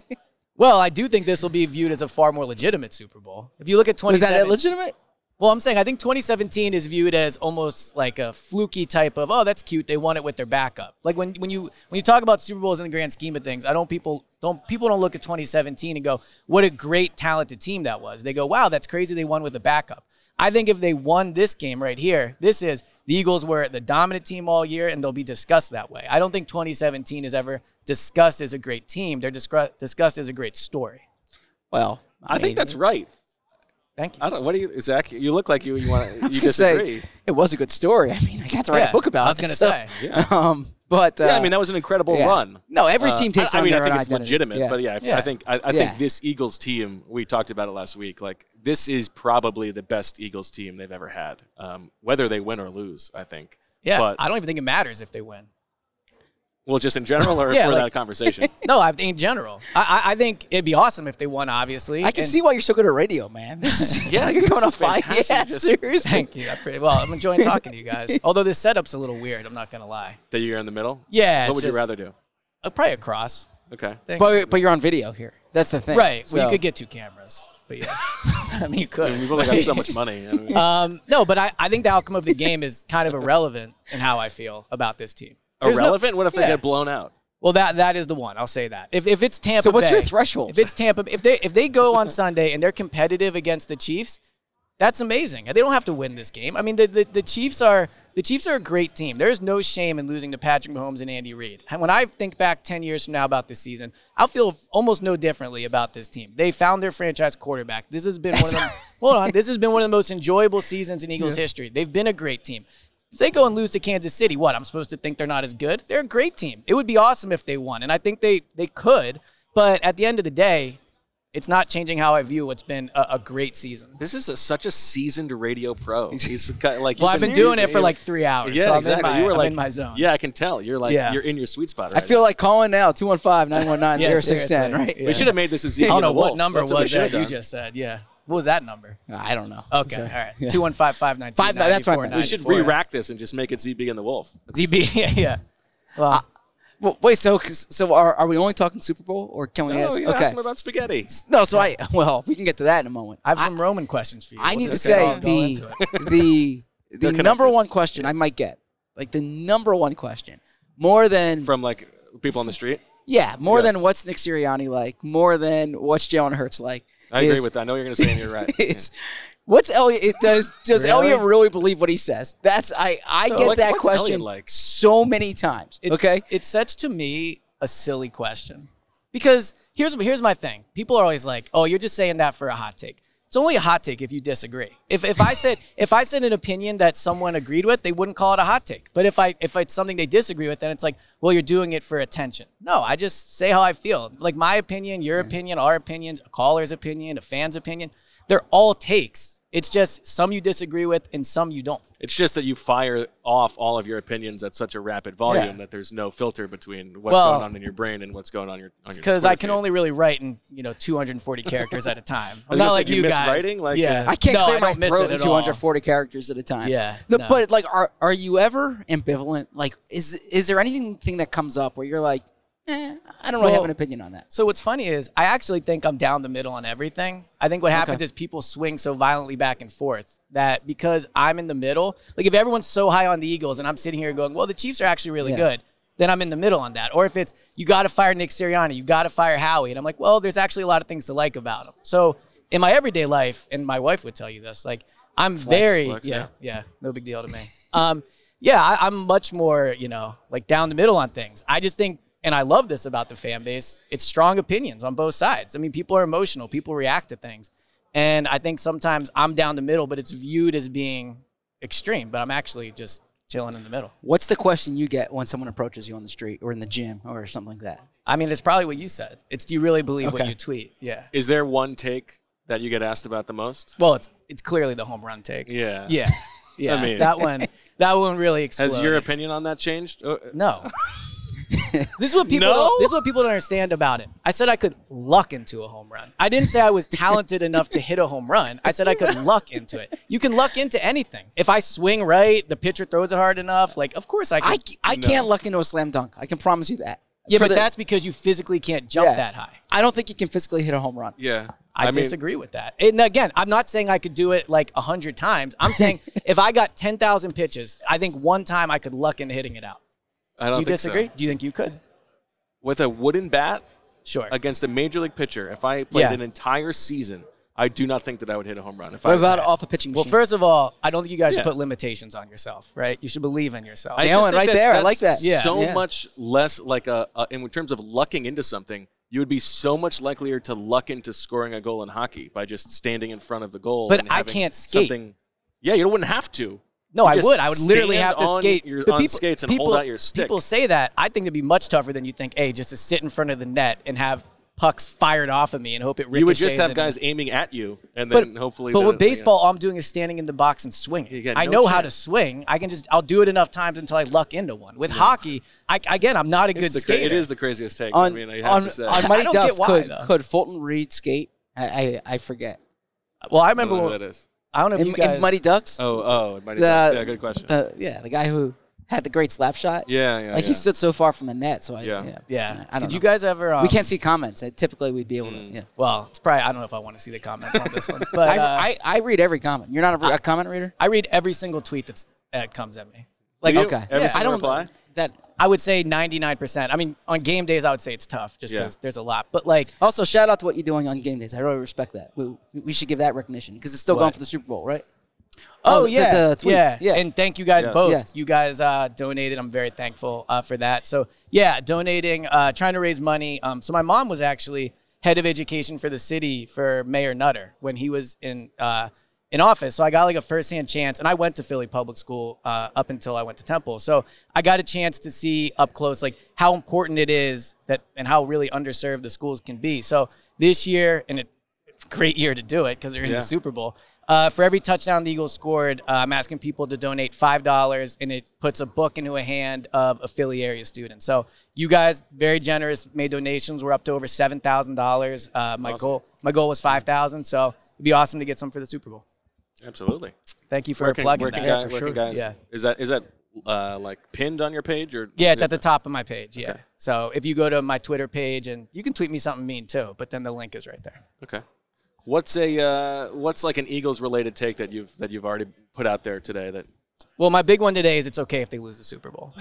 Speaker 11: Well, I do think this will be viewed as a far more legitimate Super Bowl. If you look at twenty
Speaker 7: Was that
Speaker 11: seventeen,
Speaker 7: illegitimate?
Speaker 11: well, I'm saying I think twenty seventeen is viewed as almost like a fluky type of, oh, that's cute. They won it with their backup. Like when, when you when you talk about Super Bowls in the grand scheme of things, I don't people don't people don't look at twenty seventeen and go, what a great talented team that was. They go, wow, that's crazy. They won with a backup. I think if they won this game right here, this is the Eagles were the dominant team all year, and they'll be discussed that way. I don't think twenty seventeen is ever discussed as a great team. They're discuss- discussed as a great story.
Speaker 7: Well,
Speaker 6: I think that's right.
Speaker 11: Thank you.
Speaker 6: I don't. What do you, Zach? You look like you you want you
Speaker 7: I was gonna
Speaker 6: disagree.
Speaker 7: say, it was a good story. I mean, I got to write
Speaker 11: Yeah,
Speaker 7: a book about
Speaker 11: I was
Speaker 7: it.
Speaker 11: gonna
Speaker 7: so,
Speaker 11: say.
Speaker 6: Yeah.
Speaker 7: Um, but uh,
Speaker 6: yeah, I mean that was an incredible
Speaker 7: yeah.
Speaker 6: run.
Speaker 7: No, every
Speaker 6: Uh,
Speaker 7: team takes
Speaker 6: I, I
Speaker 7: on
Speaker 6: mean,
Speaker 7: their
Speaker 6: I think
Speaker 7: own
Speaker 6: it's
Speaker 7: identity.
Speaker 6: legitimate,
Speaker 7: Yeah.
Speaker 6: but yeah, I,
Speaker 11: Yeah.
Speaker 6: I think I, I
Speaker 7: Yeah.
Speaker 6: think this Eagles team. We talked about it last week. Like this is probably the best Eagles team they've ever had. Um, whether they win or lose, I think.
Speaker 11: Yeah,
Speaker 6: But
Speaker 11: I don't even think it matters if they win.
Speaker 6: well, just in general or
Speaker 11: Yeah,
Speaker 6: for
Speaker 11: like-
Speaker 6: that conversation.
Speaker 11: No, I think in general. I, I I think it'd be awesome if they won, obviously.
Speaker 7: I can
Speaker 11: and-
Speaker 7: see why you're so good at radio, man. This is
Speaker 6: Yeah,
Speaker 7: you're
Speaker 6: this
Speaker 7: coming
Speaker 6: is
Speaker 7: off fine.
Speaker 6: fantastic.
Speaker 7: Yeah,
Speaker 6: Just-
Speaker 7: seriously.
Speaker 11: Thank you. I pre- well, I'm enjoying talking to you guys. Although this setup's a little weird, I'm not going to lie.
Speaker 6: That you're in the middle.
Speaker 11: Yeah.
Speaker 6: What
Speaker 11: it's
Speaker 6: would you
Speaker 11: just-
Speaker 6: rather do?
Speaker 11: Uh, probably a cross.
Speaker 6: Okay.
Speaker 11: Thank
Speaker 7: But but you're on video here. That's the thing.
Speaker 11: Right. Well,
Speaker 7: So-
Speaker 11: you could get two cameras. But yeah. I mean, you
Speaker 6: I
Speaker 11: could.
Speaker 6: mean, we've only got so much money. I mean,
Speaker 11: Um, no, but I, I think the outcome of the game is kind of irrelevant in how I feel about this team. There's no-
Speaker 6: irrelevant. what if they
Speaker 11: yeah.
Speaker 6: get blown out?
Speaker 11: Well, that that is the one. I'll say that. If if it's Tampa
Speaker 7: So what's
Speaker 11: Bay,
Speaker 7: your threshold?
Speaker 11: If it's Tampa, if they if they go on Sunday and they're competitive against the Chiefs, that's amazing. They don't have to win this game. I mean, the, the the Chiefs are the Chiefs are a great team. There's no shame in losing to Patrick Mahomes and Andy Reid. And when I think back ten years from now about this season, I'll feel almost no differently about this team. They found their franchise quarterback. This has been one of them. Hold on, this has been one of the most enjoyable seasons in Eagles history. They've been a great team. If they go and lose to Kansas City, what? I'm supposed to think they're not as good? They're a great team. It would be awesome if they won, and I think they they could. But at the end of the day, it's not changing how I view what's been a, a great season.
Speaker 6: This is a, such a seasoned radio pro. He's kind of like.
Speaker 11: Well,
Speaker 6: he's
Speaker 11: I've been doing it for like three hours.
Speaker 6: Yeah,
Speaker 11: so I'm
Speaker 6: exactly.
Speaker 11: In my,
Speaker 6: you were
Speaker 11: I'm
Speaker 6: like
Speaker 11: in my zone.
Speaker 6: Yeah, I can tell. You're like
Speaker 11: Yeah.
Speaker 6: you're in your sweet spot.
Speaker 7: I
Speaker 6: Right
Speaker 7: feel
Speaker 6: now.
Speaker 7: like calling now two one five, nine one nine,
Speaker 11: Yeah,
Speaker 7: zero six one zero,
Speaker 11: seriously.
Speaker 7: right?
Speaker 11: Yeah.
Speaker 6: We should have made this a Zeke
Speaker 11: I don't
Speaker 6: and
Speaker 11: know
Speaker 6: the
Speaker 11: what
Speaker 6: Wolf.
Speaker 11: number
Speaker 6: That's what we
Speaker 11: was
Speaker 6: should
Speaker 11: that
Speaker 6: have
Speaker 11: you
Speaker 6: done.
Speaker 11: just said. Yeah. What was that number?
Speaker 7: I don't know.
Speaker 11: Okay.
Speaker 7: So,
Speaker 11: All right.
Speaker 7: yeah.
Speaker 11: two one five, five nine two,
Speaker 7: Five- that's what I meant.
Speaker 6: We should re-rack this and just make it Z B and the Wolf. That's-
Speaker 11: Z B. Yeah. Yeah. Well,
Speaker 7: Uh, well, wait. So, so are, are we only talking Super Bowl, or can we
Speaker 6: No,
Speaker 7: ask?
Speaker 6: you
Speaker 7: Okay.
Speaker 6: ask him about spaghetti.
Speaker 7: No. So I. Well, we can get to that in a moment.
Speaker 11: I have some Roman questions for you.
Speaker 7: I
Speaker 11: We'll
Speaker 7: need to
Speaker 11: just
Speaker 7: say
Speaker 11: go- go
Speaker 7: the
Speaker 11: into it.
Speaker 7: the the
Speaker 6: They're
Speaker 7: number
Speaker 6: connected.
Speaker 7: one question I might get, like the number one question, more than
Speaker 6: From like people on the street.
Speaker 7: yeah, more
Speaker 6: Yes.
Speaker 7: than what's Nick Sirianni like, more than what's Jalen Hurts like.
Speaker 6: I agree
Speaker 7: is-
Speaker 6: with that. I know you're going to say, and you're right.
Speaker 7: is, What's Elliot? It does. Does
Speaker 11: Really?
Speaker 7: Elliot really believe what he says? That's I. I
Speaker 6: So,
Speaker 7: get
Speaker 6: like,
Speaker 7: that
Speaker 6: what's
Speaker 7: question
Speaker 6: Elliot like?
Speaker 7: so many times.
Speaker 11: It-
Speaker 7: okay.
Speaker 11: It's such to me a silly question because here's here's my thing. People are always like, "Oh, you're just saying that for a hot take." It's only a hot take if you disagree. If if I said if I said an opinion that someone agreed with, they wouldn't call it a hot take. But if I if it's something they disagree with, then it's like, well, you're doing it for attention. No, I just say how I feel. Like my opinion, your opinion, our opinions, a caller's opinion, a fan's opinion, they're all takes. It's just some you disagree with and some you don't.
Speaker 6: It's just that you fire off all of your opinions at such a rapid volume
Speaker 11: Yeah.
Speaker 6: that there's no filter between what's
Speaker 11: Well,
Speaker 6: going on in your brain and what's going on your on your.
Speaker 11: Because I
Speaker 6: Twitter
Speaker 11: can
Speaker 6: feed.
Speaker 11: only really write in you know two hundred forty characters at a time.
Speaker 6: I
Speaker 11: I'm
Speaker 6: was
Speaker 11: not
Speaker 6: gonna say,
Speaker 11: like
Speaker 6: do you
Speaker 11: you
Speaker 6: miss
Speaker 11: guys.
Speaker 6: writing? Like,
Speaker 11: yeah,
Speaker 6: uh,
Speaker 7: I can't
Speaker 11: no,
Speaker 7: clear
Speaker 11: I
Speaker 7: my
Speaker 11: don't miss
Speaker 7: throat
Speaker 11: it
Speaker 7: in
Speaker 11: at
Speaker 7: two hundred
Speaker 11: all.
Speaker 7: forty characters at a time.
Speaker 11: Yeah,
Speaker 7: The-
Speaker 11: no.
Speaker 7: But like, are are you ever ambivalent? Like, is is there anything that comes up where you're like, eh, I don't really
Speaker 11: Well,
Speaker 7: have an opinion on that?
Speaker 11: So what's funny is I actually think I'm down the middle on everything. I think what happens
Speaker 7: Okay.
Speaker 11: is people swing so violently back and forth that because I'm in the middle, like if everyone's so high on the Eagles and I'm sitting here going, well, the Chiefs are actually really
Speaker 7: Yeah.
Speaker 11: good, then I'm in the middle on that. Or if it's you got to fire Nick Sirianni, you got to fire Howie, and I'm like, well, there's actually a lot of things to like about him. So in my everyday life, and my wife would tell you this, like I'm very
Speaker 6: flex,
Speaker 11: yeah,
Speaker 6: yeah.
Speaker 11: yeah, no big deal to me. um, yeah, I, I'm much more you know like down the middle on things. I just think. And I love this about the fan base. It's strong opinions on both sides. I mean, people are emotional. People react to things. And I think sometimes I'm down the middle, but it's viewed as being extreme, but I'm actually just chilling in the middle.
Speaker 7: What's the question you get when someone approaches you on the street or in the gym or something like that?
Speaker 11: I mean, it's probably what you said. It's, do you really believe
Speaker 7: Okay.
Speaker 11: what you tweet? Yeah.
Speaker 6: Is there one take that you get asked about the most?
Speaker 11: Well, it's it's clearly the home run take.
Speaker 6: Yeah.
Speaker 11: Yeah. Yeah.
Speaker 6: I mean-
Speaker 11: that one that one really exploded.
Speaker 6: Has your opinion on that changed? Uh,
Speaker 11: No. This is what people
Speaker 6: No?
Speaker 11: don't, this is what people don't understand about it. I said I could luck into a home run. I didn't say I was talented enough to hit a home run. I said I could luck into it. You can luck into anything. If I swing right, the pitcher throws it hard enough, like of course I can.
Speaker 7: I, I can't luck into a slam dunk. I can promise you that.
Speaker 11: Yeah,
Speaker 7: For
Speaker 11: but
Speaker 7: the-
Speaker 11: that's because you physically can't jump
Speaker 7: Yeah.
Speaker 11: that high.
Speaker 7: I don't think you can physically hit a home run.
Speaker 6: yeah.
Speaker 11: I,
Speaker 6: mean,
Speaker 11: disagree with that. And again, I'm not saying I could do it like a hundred times. I'm saying if I got ten thousand pitches, I think one time I could luck into hitting it out.
Speaker 6: I don't
Speaker 11: Do you
Speaker 6: think so.
Speaker 11: disagree? Do you think you could?
Speaker 6: With a wooden bat
Speaker 11: Sure.
Speaker 6: against a major league pitcher, if I played
Speaker 11: Yeah.
Speaker 6: an entire season, I do not think that I would hit a home run. If
Speaker 7: What
Speaker 6: I
Speaker 7: about off a pitching
Speaker 11: Well,
Speaker 7: machine?
Speaker 11: first of all, I don't think you guys
Speaker 6: Yeah.
Speaker 11: should put limitations on yourself, right? You should believe in yourself.
Speaker 6: I
Speaker 7: Jalen,
Speaker 6: just think
Speaker 7: right
Speaker 6: that
Speaker 7: there. I
Speaker 6: that's
Speaker 7: like that.
Speaker 11: Yeah.
Speaker 6: So
Speaker 7: Yeah.
Speaker 6: much less like a, a in terms of lucking into something. You would be so much likelier to luck into scoring a goal in hockey by just standing in front of the goal.
Speaker 11: But
Speaker 6: and
Speaker 11: I
Speaker 6: having
Speaker 11: can't skate.
Speaker 6: Something, yeah, you wouldn't have to.
Speaker 11: No,
Speaker 6: You
Speaker 11: I
Speaker 6: just
Speaker 11: would. I would literally
Speaker 6: stand
Speaker 11: have to
Speaker 6: on
Speaker 11: skate.
Speaker 6: Your,
Speaker 11: But
Speaker 6: on skates and hold out your stick.
Speaker 11: People say that. I think it'd be much tougher than you think. Hey, just to sit in front of the net and have pucks fired off of me and hope it ricochets.
Speaker 6: You would just have
Speaker 11: and-
Speaker 6: guys aiming at you, and
Speaker 11: But,
Speaker 6: then hopefully.
Speaker 11: but
Speaker 6: the,
Speaker 11: with baseball, all I'm doing is standing in the box and swinging.
Speaker 6: You got
Speaker 11: I
Speaker 6: no
Speaker 11: know how to
Speaker 6: chance.
Speaker 11: swing. I can just. I'll do it enough times until I luck into one. With hockey, I, again, I'm not a
Speaker 6: It's
Speaker 11: good
Speaker 6: the cra-
Speaker 11: skater.
Speaker 6: It is the craziest take.
Speaker 7: on,
Speaker 6: I mean, I have
Speaker 7: on,
Speaker 6: to say.
Speaker 7: on
Speaker 11: I
Speaker 7: Mighty
Speaker 11: don't get
Speaker 7: Ducks,
Speaker 11: why,
Speaker 7: could,
Speaker 11: though.
Speaker 7: could Fulton Reed skate? I, I, I forget.
Speaker 11: Well, I
Speaker 6: I
Speaker 11: remember.
Speaker 6: don't know
Speaker 11: when,
Speaker 6: who that is.
Speaker 11: I don't know if
Speaker 7: In,
Speaker 11: you guys.
Speaker 7: in Mighty Ducks?
Speaker 6: Oh, oh, it might
Speaker 7: The-
Speaker 6: have Yeah, good question.
Speaker 7: The, yeah, the guy who had the great slap shot.
Speaker 6: yeah, yeah.
Speaker 7: Like
Speaker 6: yeah.
Speaker 7: he stood so far from the net, so I,
Speaker 6: Yeah.
Speaker 7: yeah.
Speaker 11: Yeah.
Speaker 7: I don't
Speaker 11: Did you
Speaker 7: know.
Speaker 11: guys ever? Um,
Speaker 7: we can't see comments. Uh, Typically, we'd be able to.
Speaker 6: Mm.
Speaker 7: Yeah.
Speaker 11: Well, it's probably. I don't know if I want to see the comments on this one, but
Speaker 7: I,
Speaker 11: uh,
Speaker 7: I, I read every comment. You're not a, a comment reader?
Speaker 11: I read every single tweet that's, that comes at me.
Speaker 6: Like
Speaker 11: Like,
Speaker 6: you?
Speaker 7: Okay.
Speaker 6: Every
Speaker 11: Yeah,
Speaker 6: single
Speaker 7: I don't
Speaker 6: reply?
Speaker 7: that.
Speaker 11: I would say ninety-nine percent. I mean, on game days, I would say it's tough just
Speaker 6: Yeah.
Speaker 11: because there's a lot. But like,
Speaker 7: Also, shout out to what you're doing on game days. I really respect that. We, we should give that recognition because it's still
Speaker 11: What?
Speaker 7: going for the Super Bowl, right?
Speaker 11: oh
Speaker 7: the-
Speaker 11: yeah,
Speaker 7: the tweets.
Speaker 11: yeah,
Speaker 7: Yeah.
Speaker 11: And thank you guys
Speaker 6: Yes.
Speaker 11: both.
Speaker 7: Yes.
Speaker 11: You guys uh, donated. I'm very thankful uh, for that. So yeah, donating, uh, trying to raise money. Um, so my mom was actually head of education for the city for Mayor Nutter when he was in uh, in office. So I got like a firsthand chance, and I went to Philly Public School uh, up until I went to Temple. So I got a chance to see up close like how important it is that and how really underserved the schools can be. So this year, and it, it's a great year to do it because they're in
Speaker 6: Yeah.
Speaker 11: the Super Bowl. Uh, for every touchdown the Eagles scored, uh, I'm asking people to donate five dollars, and it puts a book into a hand of a Philly area student. So you guys, very generous, made donations. We're up to over seven thousand dollars. Uh, my
Speaker 6: Awesome.
Speaker 11: goal, my goal was five thousand. So it'd be awesome to get some for the Super Bowl.
Speaker 6: Absolutely.
Speaker 11: Thank you for
Speaker 6: Where can,
Speaker 11: plugging
Speaker 6: where can
Speaker 11: that.
Speaker 6: guys,
Speaker 11: Yeah, for
Speaker 6: where
Speaker 11: sure.
Speaker 6: can guys
Speaker 11: Yeah.
Speaker 6: is that is that uh, like pinned on your page or
Speaker 11: Yeah, it's at the top of my page. Yeah.
Speaker 6: Okay.
Speaker 11: So if you go to my Twitter page, and you can tweet me something mean too, but then the link is right there.
Speaker 6: Okay. What's a uh, what's like an Eagles related take that you've that you've already put out there today that
Speaker 11: Well, my big one today is it's okay if they lose the Super Bowl.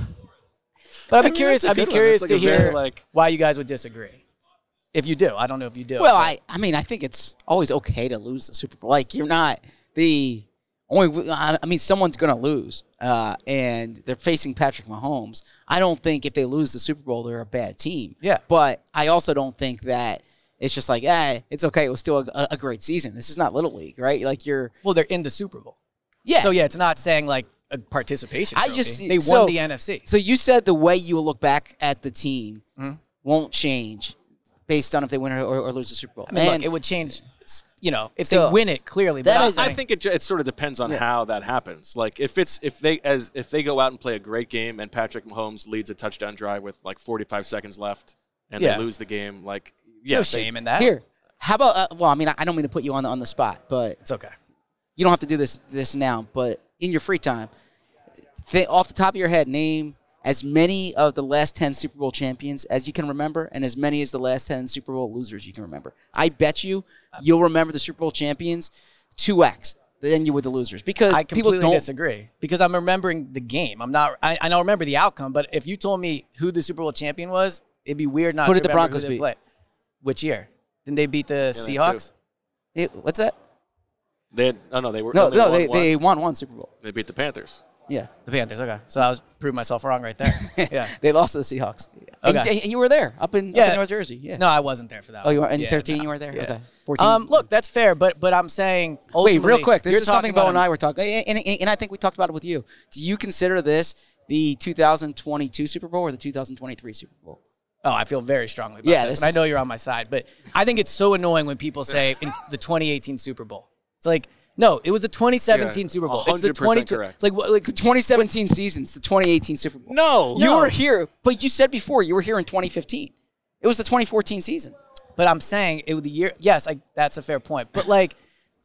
Speaker 11: But I'd be
Speaker 6: mean,
Speaker 11: curious.
Speaker 6: that's a
Speaker 11: I'd be
Speaker 6: good one.
Speaker 11: curious
Speaker 6: That's
Speaker 11: to
Speaker 6: like a very,
Speaker 11: hear
Speaker 6: like-
Speaker 11: why you guys would disagree. If you do, I don't know if you do.
Speaker 7: Well,
Speaker 11: but-
Speaker 7: I, I mean, I think it's always okay to lose the Super Bowl. Like, you're not the only. I I mean, someone's going to lose, uh, and they're facing Patrick Mahomes. I don't think if they lose the Super Bowl, they're a bad team.
Speaker 11: Yeah.
Speaker 7: But I also don't think that it's just like, eh, it's okay. It was still a, a great season. This is not Little League, right? Like, you're.
Speaker 11: Well, they're in the Super Bowl.
Speaker 7: Yeah.
Speaker 11: So yeah, it's not saying like a participation.
Speaker 7: I
Speaker 11: trophy.
Speaker 7: just
Speaker 11: they
Speaker 7: so-
Speaker 11: won the N F C.
Speaker 7: So you said the way you will look back at the team
Speaker 11: Mhm.
Speaker 7: won't change based on if they win or, or lose the Super Bowl.
Speaker 11: I mean,
Speaker 7: And
Speaker 11: look, it would change. You know, if
Speaker 7: So,
Speaker 11: they win it clearly. But
Speaker 7: that
Speaker 11: I'm
Speaker 7: is-
Speaker 6: I
Speaker 11: saying-
Speaker 6: think it, ju- it sort of depends on
Speaker 7: Yeah.
Speaker 6: how that happens. Like if it's if they as if they go out and play a great game and Patrick Mahomes leads a touchdown drive with like forty-five seconds left and
Speaker 11: Yeah.
Speaker 6: they lose the game, like yeah,
Speaker 11: no
Speaker 6: they-
Speaker 11: shame in that.
Speaker 7: Here, how about? Uh, well, I mean, I I don't mean to put you on the on the spot, but
Speaker 11: It's okay.
Speaker 7: you don't have to do this this now. But in your free time, th- off the top of your head, name as many of the last ten Super Bowl champions as you can remember, and as many as the last ten Super Bowl losers you can remember. I bet you you'll remember the Super Bowl champions two x than you would the losers because
Speaker 11: I
Speaker 7: people
Speaker 11: completely
Speaker 7: don't.
Speaker 11: disagree because I'm remembering the game. I'm not. I, I don't remember the outcome, but if you told me who the Super Bowl champion was, it'd be weird not
Speaker 7: Who
Speaker 11: to
Speaker 7: did the
Speaker 11: remember
Speaker 7: Broncos
Speaker 11: who they
Speaker 7: beat?
Speaker 11: played. Which year? Didn't they beat the
Speaker 6: they
Speaker 11: Seahawks?
Speaker 7: Hey, what's that?
Speaker 6: They had, oh no, they were
Speaker 7: No,
Speaker 6: they
Speaker 7: no,
Speaker 6: won
Speaker 7: they,
Speaker 6: one.
Speaker 7: they won one Super Bowl.
Speaker 6: They beat the Panthers.
Speaker 7: Yeah.
Speaker 11: The Panthers. Okay. So I was proving myself wrong right there. Yeah.
Speaker 7: They lost to the Seahawks.
Speaker 11: Okay.
Speaker 7: And, and you were there up in,
Speaker 11: Yeah.
Speaker 7: up in North Jersey. Yeah.
Speaker 11: No, I wasn't there for that.
Speaker 7: Oh, you were
Speaker 11: one.
Speaker 7: in
Speaker 11: Yeah,
Speaker 7: thirteen.
Speaker 11: no.
Speaker 7: You were there.
Speaker 11: Yeah.
Speaker 7: Okay. fourteen.
Speaker 11: Um, look, that's fair, but but I'm saying
Speaker 7: Wait,
Speaker 11: ultimately,
Speaker 7: real quick. This
Speaker 11: you're
Speaker 7: is something
Speaker 11: talking
Speaker 7: Bo and
Speaker 11: about
Speaker 7: I were talking, and, and, and I think we talked about it with you. Do you consider this the two thousand twenty-two Super Bowl or the two thousand twenty-three Super Bowl?
Speaker 11: Oh, I feel very strongly about
Speaker 7: Yeah,
Speaker 11: this,
Speaker 7: this
Speaker 11: and I
Speaker 7: is-
Speaker 11: know you're on my side, but I think it's so annoying when people say in the twenty eighteen Super Bowl. It's like, no, it was the twenty seventeen
Speaker 6: Yeah,
Speaker 11: Super Bowl.
Speaker 6: one
Speaker 11: It's the
Speaker 6: hundred percent
Speaker 11: twenty
Speaker 6: correct.
Speaker 11: like what- like
Speaker 7: The twenty seventeen season's the twenty eighteen Super Bowl.
Speaker 6: No.
Speaker 7: You
Speaker 11: No.
Speaker 7: were here, but you said before you were here in twenty fifteen. It was the twenty fourteen season.
Speaker 11: But I'm saying it was the year. Yes, I, that's a fair point. But like,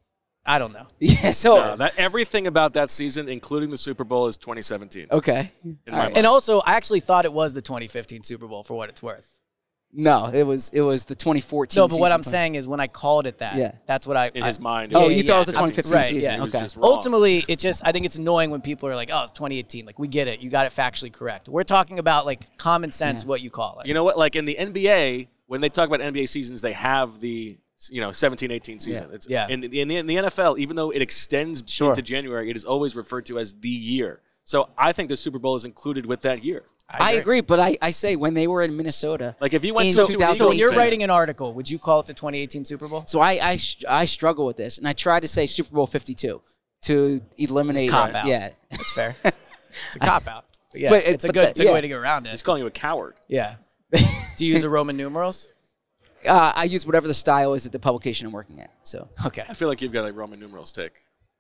Speaker 11: I don't know.
Speaker 7: Yeah, so
Speaker 6: No, that everything about that season, including the Super Bowl, is twenty seventeen.
Speaker 7: okay.
Speaker 6: In
Speaker 7: All
Speaker 6: my
Speaker 7: right.
Speaker 6: mind.
Speaker 11: And also, I actually thought it was the twenty fifteen Super Bowl for what it's worth.
Speaker 7: No, it was it was the twenty fourteen.
Speaker 11: No, but what
Speaker 7: season.
Speaker 11: I'm saying is when I called it that,
Speaker 7: Yeah.
Speaker 11: that's what I
Speaker 6: in
Speaker 11: I-
Speaker 6: his mind.
Speaker 7: Oh,
Speaker 11: Yeah,
Speaker 7: you
Speaker 11: yeah,
Speaker 7: thought it was the
Speaker 11: yeah.
Speaker 7: twenty fifteen
Speaker 11: Right,
Speaker 7: season.
Speaker 11: yeah.
Speaker 6: He was
Speaker 7: Okay.
Speaker 6: just wrong.
Speaker 11: Ultimately, it's just I think it's annoying when people are like, "Oh, it's twenty eighteen." Like we get it, you got it factually correct. We're talking about like common sense,
Speaker 7: Yeah.
Speaker 11: what you call it.
Speaker 6: You know what? Like in the N B A, when they talk about N B A seasons, they have the you know seventeen eighteen season.
Speaker 7: Yeah.
Speaker 6: It's,
Speaker 11: Yeah.
Speaker 6: In, in, the, in the N F L, even though it extends
Speaker 7: Sure.
Speaker 6: into January, it is always referred to as the year. So I think the Super Bowl is included with that year.
Speaker 7: I agree, but I, I say when they were in Minnesota,
Speaker 6: Like if you went
Speaker 7: in
Speaker 6: to
Speaker 11: So,
Speaker 7: two thousand
Speaker 11: so when you're
Speaker 6: eighteen.
Speaker 11: writing an article, would you call it the twenty eighteen Super Bowl?
Speaker 7: so I I, sh- I struggle with this, and I try to say Super Bowl fifty-two to eliminate.
Speaker 11: Cop out.
Speaker 7: Yeah,
Speaker 11: That's fair. It's a cop out. But yeah,
Speaker 7: But it-
Speaker 11: it's a
Speaker 7: but
Speaker 11: good,
Speaker 7: the-
Speaker 11: it's a good
Speaker 7: yeah.
Speaker 11: way to get around
Speaker 6: He's
Speaker 11: it.
Speaker 6: calling you a coward.
Speaker 11: Yeah. Do you use the Roman numerals?
Speaker 7: uh, I use whatever the style is at the publication I'm working at. So
Speaker 11: Okay.
Speaker 6: I feel like you've got a Roman numerals take.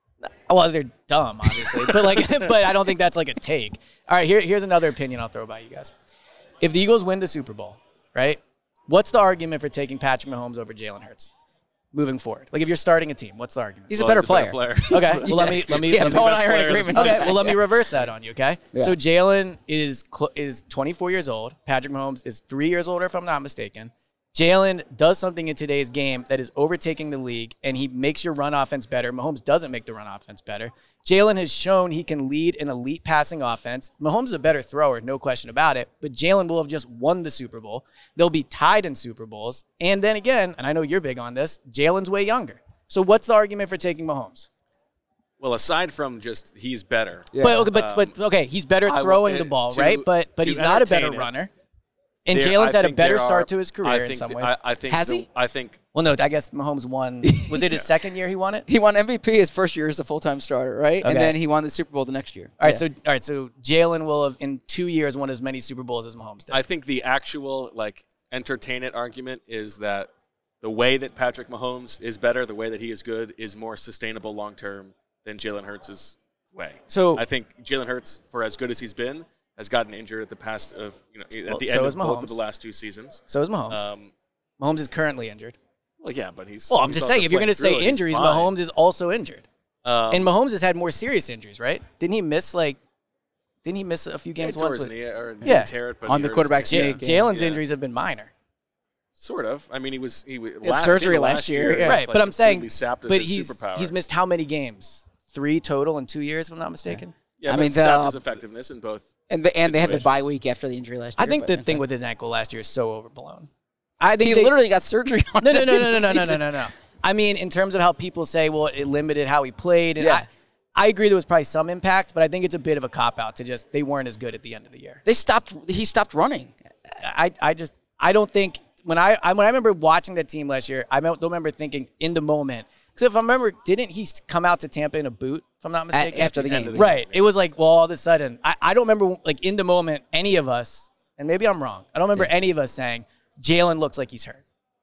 Speaker 11: Well, they're dumb, obviously, but like, but I don't think that's like a take. All right, here, here's another opinion I'll throw by you guys. If the Eagles win the Super Bowl, right? What's the argument for taking Patrick Mahomes over Jalen Hurts moving forward? Like, if you're starting a team, what's the argument?
Speaker 7: he's a
Speaker 6: Well,
Speaker 7: better
Speaker 6: he's
Speaker 7: player.
Speaker 6: player.
Speaker 11: Okay, well let me let me.
Speaker 7: Yeah,
Speaker 11: let me
Speaker 7: Bo and I are in
Speaker 6: player
Speaker 7: agreement.
Speaker 11: Okay,
Speaker 7: on that.
Speaker 11: well let me
Speaker 7: Yeah.
Speaker 11: reverse that on you. Okay,
Speaker 7: Yeah.
Speaker 11: so Jalen is cl- is twenty-four years old. Patrick Mahomes is three years older, if I'm not mistaken. Jalen does something in today's game that is overtaking the league, and he makes your run offense better. Mahomes doesn't make the run offense better. Jalen has shown he can lead an elite passing offense. Mahomes is a better thrower, no question about it, but Jalen will have just won the Super Bowl. They'll be tied in Super Bowls. And then again, and I know you're big on this, Jalen's way younger. So what's the argument for taking Mahomes?
Speaker 6: Well, aside from just he's better.
Speaker 7: Yeah.
Speaker 11: But, okay, but,
Speaker 6: Um,
Speaker 11: but okay, he's better
Speaker 6: I
Speaker 11: at
Speaker 6: will-
Speaker 11: throwing
Speaker 6: uh,
Speaker 11: the ball,
Speaker 6: to-
Speaker 11: right? But but
Speaker 6: to
Speaker 11: he's not a better
Speaker 6: entertain it.
Speaker 11: runner. And
Speaker 6: There-
Speaker 11: Jalen's
Speaker 6: I
Speaker 11: had a
Speaker 6: think
Speaker 11: better
Speaker 6: there
Speaker 11: start
Speaker 6: are-
Speaker 11: to his
Speaker 6: I
Speaker 11: career in
Speaker 6: think
Speaker 11: some
Speaker 6: th-
Speaker 11: ways.
Speaker 6: I, I think
Speaker 7: Has
Speaker 6: the-
Speaker 7: he?
Speaker 6: I think
Speaker 11: Well, no, I guess Mahomes won. Was it his second year he won it?
Speaker 7: He won M V P his first year as a full time starter, right? And
Speaker 11: Okay.
Speaker 7: then he won the Super Bowl the next year.
Speaker 11: All right,
Speaker 7: Yeah.
Speaker 11: so all right, so Jalen will have in two years won as many Super Bowls as Mahomes did.
Speaker 6: I think the actual like entertain it argument is that the way that Patrick Mahomes is better, the way that he is good, is more sustainable long term than Jalen Hurts' way.
Speaker 11: So-
Speaker 6: I think Jalen Hurts, for as good as he's been, has gotten injured at the past of you know at
Speaker 11: Well,
Speaker 6: the
Speaker 11: so
Speaker 6: end
Speaker 11: is
Speaker 6: of both of
Speaker 11: Mahomes.
Speaker 6: the last two seasons.
Speaker 11: so is Mahomes.
Speaker 6: Um,
Speaker 11: Mahomes is currently injured.
Speaker 6: well, yeah, but he's.
Speaker 11: Well, I'm
Speaker 6: he's
Speaker 11: just
Speaker 6: also
Speaker 11: saying, if you're
Speaker 6: playing
Speaker 11: going to say
Speaker 6: through it, he's
Speaker 11: injuries,
Speaker 6: fine.
Speaker 11: Mahomes is also injured.
Speaker 6: Um,
Speaker 11: And Mahomes has had more serious injuries, right? Didn't he miss like? Didn't he miss a few
Speaker 6: yeah, he
Speaker 11: games
Speaker 6: tore
Speaker 11: once?
Speaker 6: his
Speaker 11: With,
Speaker 6: knee, or didn't
Speaker 11: Yeah.
Speaker 6: tear it, but
Speaker 7: On
Speaker 6: he
Speaker 7: the
Speaker 6: hurt his
Speaker 7: quarterback
Speaker 6: knee.
Speaker 11: Ja-
Speaker 7: sneak.
Speaker 11: Jalen's
Speaker 6: Yeah.
Speaker 11: injuries have been minor.
Speaker 6: Sort of. I mean, he was he
Speaker 7: had
Speaker 6: last,
Speaker 7: surgery
Speaker 6: did it
Speaker 7: last year, yeah.
Speaker 6: It's
Speaker 11: Right,
Speaker 6: like
Speaker 11: but I'm saying,
Speaker 6: completely sapped of
Speaker 11: but
Speaker 6: his
Speaker 11: he's
Speaker 6: superpower.
Speaker 11: he's missed how many games? Three total in two years, if I'm not mistaken.
Speaker 6: Yeah,
Speaker 7: I
Speaker 6: but
Speaker 7: mean,
Speaker 6: sapped
Speaker 7: the-
Speaker 6: his effectiveness in both.
Speaker 7: And the, and they had the bye
Speaker 6: situations.
Speaker 7: week after the injury last
Speaker 11: I
Speaker 7: year.
Speaker 11: think
Speaker 7: but-
Speaker 11: the thing
Speaker 7: okay.
Speaker 11: with his ankle last year is so overblown. I think
Speaker 7: he
Speaker 11: they-
Speaker 7: literally got surgery on
Speaker 11: No,
Speaker 7: it
Speaker 11: no,
Speaker 7: at
Speaker 11: no,
Speaker 7: the
Speaker 11: no,
Speaker 7: end
Speaker 11: no,
Speaker 7: of
Speaker 11: no,
Speaker 7: the
Speaker 11: no, no,
Speaker 7: season.
Speaker 11: no, no. I mean, in terms of how people say, well, it limited how he played. And
Speaker 7: Yeah.
Speaker 11: I, I agree there was probably some impact, but I think it's a bit of a cop-out to just they weren't as good at the end of the year.
Speaker 7: They stopped. He stopped running.
Speaker 11: I, I just I don't think when I, I when I remember watching that team last year, I don't remember thinking in the moment. Because if I remember, didn't he come out to Tampa in a boot? If I'm not mistaken,
Speaker 7: after the game.
Speaker 11: right? It was like, well, all of a sudden, I, I don't remember like in the moment any of us, and maybe I'm wrong. I don't remember any of us saying Jalen looks like he's hurt.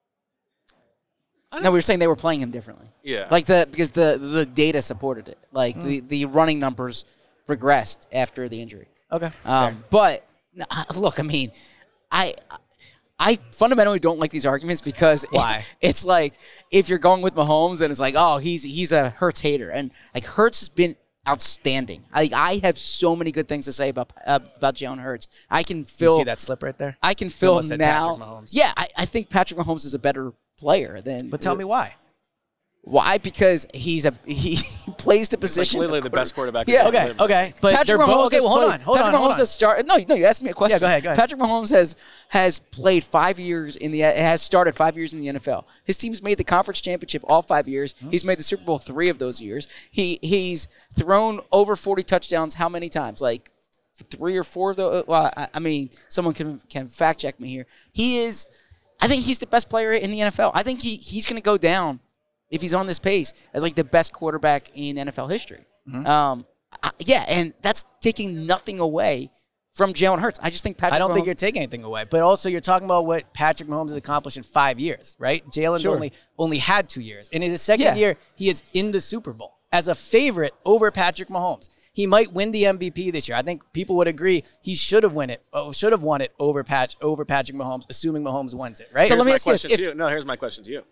Speaker 7: No, we were saying they were playing him differently.
Speaker 6: Yeah.
Speaker 7: Like the because the the data supported it. Like
Speaker 11: Mm.
Speaker 7: the, the running numbers regressed after the injury.
Speaker 11: Okay.
Speaker 7: Um, but no, look, I mean, I I fundamentally don't like these arguments because
Speaker 11: Why?
Speaker 7: It's, it's like if you're going with Mahomes and it's like, oh, he's he's a Hurts hater, and like Hurts has been outstanding. I I have so many good things to say about uh, about Jalen Hurts. I can
Speaker 11: You
Speaker 7: feel
Speaker 11: see that slip right there?
Speaker 7: I can
Speaker 11: You
Speaker 7: feel
Speaker 11: almost said
Speaker 7: now.
Speaker 11: Patrick Mahomes.
Speaker 7: Yeah, I, I think Patrick Mahomes is a better player than.
Speaker 11: But tell me why.
Speaker 7: Why? Because he's a he plays the position.
Speaker 6: Like literally the best quarterback.
Speaker 7: Yeah.
Speaker 11: Okay. Okay. But
Speaker 7: Patrick
Speaker 11: they're
Speaker 7: Mahomes
Speaker 11: both. Okay.
Speaker 7: has
Speaker 11: Well, hold
Speaker 7: played-
Speaker 11: on. Hold
Speaker 7: Patrick
Speaker 11: on. Hold
Speaker 7: Mahomes
Speaker 11: on.
Speaker 7: has started. No, no. You asked me a question.
Speaker 11: Yeah, go ahead, go ahead.
Speaker 7: Patrick Mahomes has has played five years in the has started five years in the N F L. His team's made the conference championship all five years.
Speaker 11: Mm-hmm.
Speaker 7: He's made the Super Bowl three of those years. He he's thrown over forty touchdowns. How many times? Like three or four of those. Well, I, I mean, someone can can fact check me here. He is. I think he's the best player in the N F L. I think he he's going to go down if he's on this pace as like the best quarterback in N F L history.
Speaker 11: Mm-hmm.
Speaker 7: Um, I, yeah, and that's taking nothing away from Jalen Hurts. I just think Patrick
Speaker 11: I don't
Speaker 7: Mahomes,
Speaker 11: think you're taking anything away, but also you're talking about what Patrick Mahomes has accomplished in five years, right? Jalen's
Speaker 7: Sure.
Speaker 11: only only had two years. And in his second
Speaker 7: Yeah.
Speaker 11: year, he is in the Super Bowl as a favorite over Patrick Mahomes. He might win the M V P this year. I think people would agree he should have won it. uh, Should have won it over Patch over Patrick Mahomes, assuming Mahomes wins it, right?
Speaker 7: So
Speaker 6: Here's
Speaker 7: let me
Speaker 6: my
Speaker 7: ask you this,
Speaker 6: question to
Speaker 7: if-
Speaker 6: you. No, here's my question to you.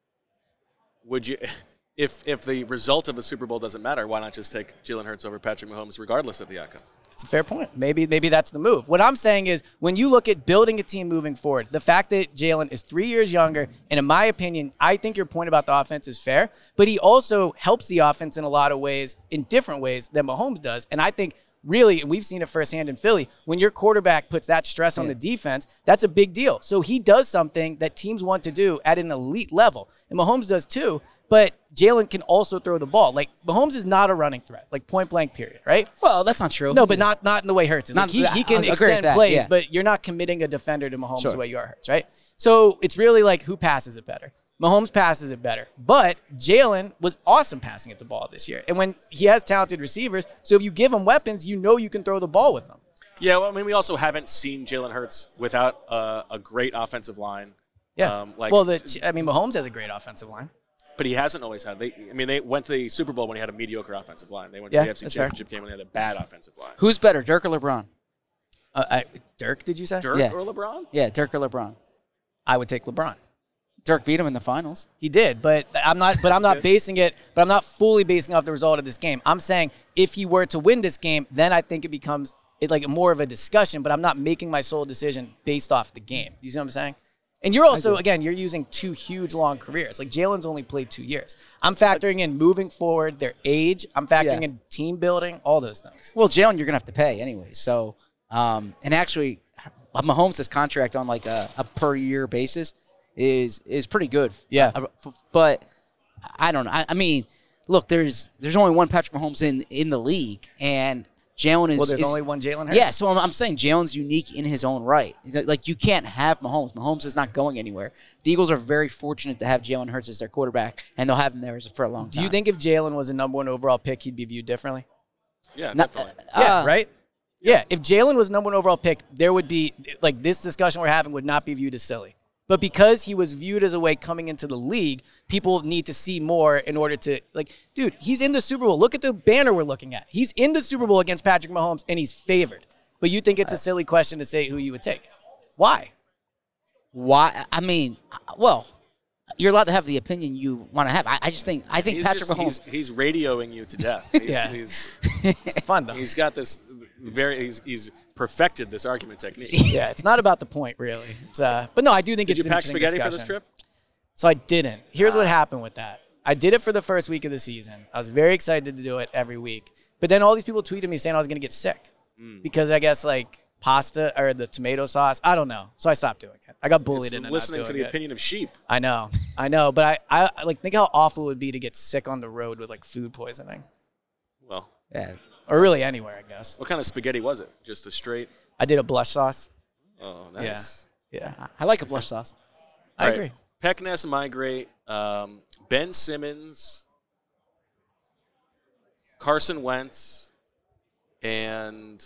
Speaker 6: Would you, if if the result of the Super Bowl doesn't matter, why not just take Jalen Hurts over Patrick Mahomes, regardless of the outcome?
Speaker 11: It's a fair point. Maybe maybe that's the move. What I'm saying is when you look at building a team moving forward, the fact that Jalen is three years younger, and in my opinion, I think your point about the offense is fair, but he also helps the offense in a lot of ways, in different ways than Mahomes does. And I think really, and we've seen it firsthand in Philly, when your quarterback puts that stress on the defense, that's a big deal. So he does something that teams want to do at an elite level. And Mahomes does too. But Jalen can also throw the ball. Like, Mahomes is not a running threat, like point blank period, right?
Speaker 7: Well, that's not true.
Speaker 11: No, but not not in the way Hurts is.
Speaker 7: Not-
Speaker 11: Like, he, he
Speaker 7: I
Speaker 11: can
Speaker 7: agree with
Speaker 11: extend
Speaker 7: that,
Speaker 11: plays,
Speaker 7: yeah.
Speaker 11: but you're not committing a defender to Mahomes
Speaker 7: Sure.
Speaker 11: the way you are Hurts, right? So it's really like who passes it better. Mahomes passes it better. But Jalen was awesome passing at the ball this year. And when he has talented receivers, so if you give him weapons, you know you can throw the ball with them.
Speaker 6: Yeah, well, I mean, we also haven't seen Jalen Hurts without uh, a great offensive line.
Speaker 11: Yeah.
Speaker 6: Um, like,
Speaker 11: well, the, I mean, Mahomes has a great offensive line.
Speaker 6: but he hasn't always had. They, I mean, they went to the Super Bowl when he had a mediocre offensive line. They went
Speaker 11: Yeah,
Speaker 6: to the A F C
Speaker 11: that's fair.
Speaker 6: Championship game when they had a bad offensive line.
Speaker 7: Who's better, Dirk or LeBron?
Speaker 11: Uh, I, Dirk, did you say?
Speaker 6: Dirk
Speaker 7: Yeah.
Speaker 6: or LeBron?
Speaker 7: Yeah, Dirk or LeBron.
Speaker 11: I would take LeBron.
Speaker 7: Dirk beat him in the finals.
Speaker 11: He did, but I'm not. But I'm not basing it. But I'm not fully basing off the result of this game. I'm saying if he were to win this game, then I think it becomes it like more of a discussion. But I'm not making my sole decision based off the game. You see what I'm saying? And you're also again, you're using two huge long careers. Like Jalen's only played two years. I'm factoring in moving forward, their age. I'm factoring
Speaker 7: Yeah.
Speaker 11: in team building, all those things.
Speaker 7: Well, Jalen, you're gonna have to pay anyway. So, um, and actually, Mahomes' contract on like a, a per year basis is is pretty good.
Speaker 11: Yeah.
Speaker 7: Uh, f- but I don't know. I, I mean, look, there's there's only one Patrick Mahomes in in the league, and Jalen is.
Speaker 11: Well, there's
Speaker 7: is-
Speaker 11: only one Jalen Hurts.
Speaker 7: Yeah, so I'm, I'm saying Jalen's unique in his own right. Like, you can't have Mahomes. Mahomes is not going anywhere. The Eagles are very fortunate to have Jalen Hurts as their quarterback, and they'll have him there as- for a long time.
Speaker 11: Do you think if Jalen was a number one overall pick, he'd be viewed differently?
Speaker 6: Yeah,
Speaker 7: Not-
Speaker 6: definitely.
Speaker 11: Yeah,
Speaker 7: uh,
Speaker 11: right? Yeah, if Jalen was number one overall pick, there would be, like, this discussion we're having would not be viewed as silly. But because he was viewed as a way coming into the league, people need to see more in order to, like, dude, he's in the Super Bowl. Look at the banner we're looking at. He's in the Super Bowl against Patrick Mahomes, and he's favored. But you think it's a silly question to say who you would take. Why?
Speaker 7: Why? I mean, well, you're allowed to have the opinion you want to have. I, I just think I think
Speaker 6: He's
Speaker 7: Patrick
Speaker 6: just-
Speaker 7: Mahomes.
Speaker 6: He's, he's radioing you to death. He's,
Speaker 11: Yeah.
Speaker 6: he's,
Speaker 11: It's fun, though.
Speaker 6: he's got this very. He's, he's perfected this argument technique.
Speaker 11: Yeah, it's not about the point, really. It's, uh, but no, I do think
Speaker 6: Did
Speaker 11: it's
Speaker 6: you
Speaker 11: an
Speaker 6: pack
Speaker 11: interesting
Speaker 6: spaghetti for this
Speaker 11: discussion.
Speaker 6: trip?
Speaker 11: So I didn't. Here's what happened with that. I did it for the first week of the season. I was very excited to do it every week. But then all these people tweeted me saying I was going to get sick because I guess like pasta or the tomato sauce. I don't know. So I stopped doing it. I got bullied
Speaker 6: It's
Speaker 11: into
Speaker 6: listening
Speaker 11: not
Speaker 6: to
Speaker 11: doing
Speaker 6: the
Speaker 11: it.
Speaker 6: opinion of sheep.
Speaker 11: I know. I know. But I, I, I like think how awful it would be to get sick on the road with like food poisoning
Speaker 6: Well,
Speaker 7: Yeah.
Speaker 11: or really anywhere, I guess.
Speaker 6: what kind of spaghetti was it? Just a straight?
Speaker 11: I did a blush sauce.
Speaker 6: Oh, nice.
Speaker 11: Yeah.
Speaker 7: I like a blush sauce.
Speaker 11: I
Speaker 6: All right.
Speaker 11: agree.
Speaker 6: Peckness, Migrate, um, Ben Simmons, Carson Wentz, and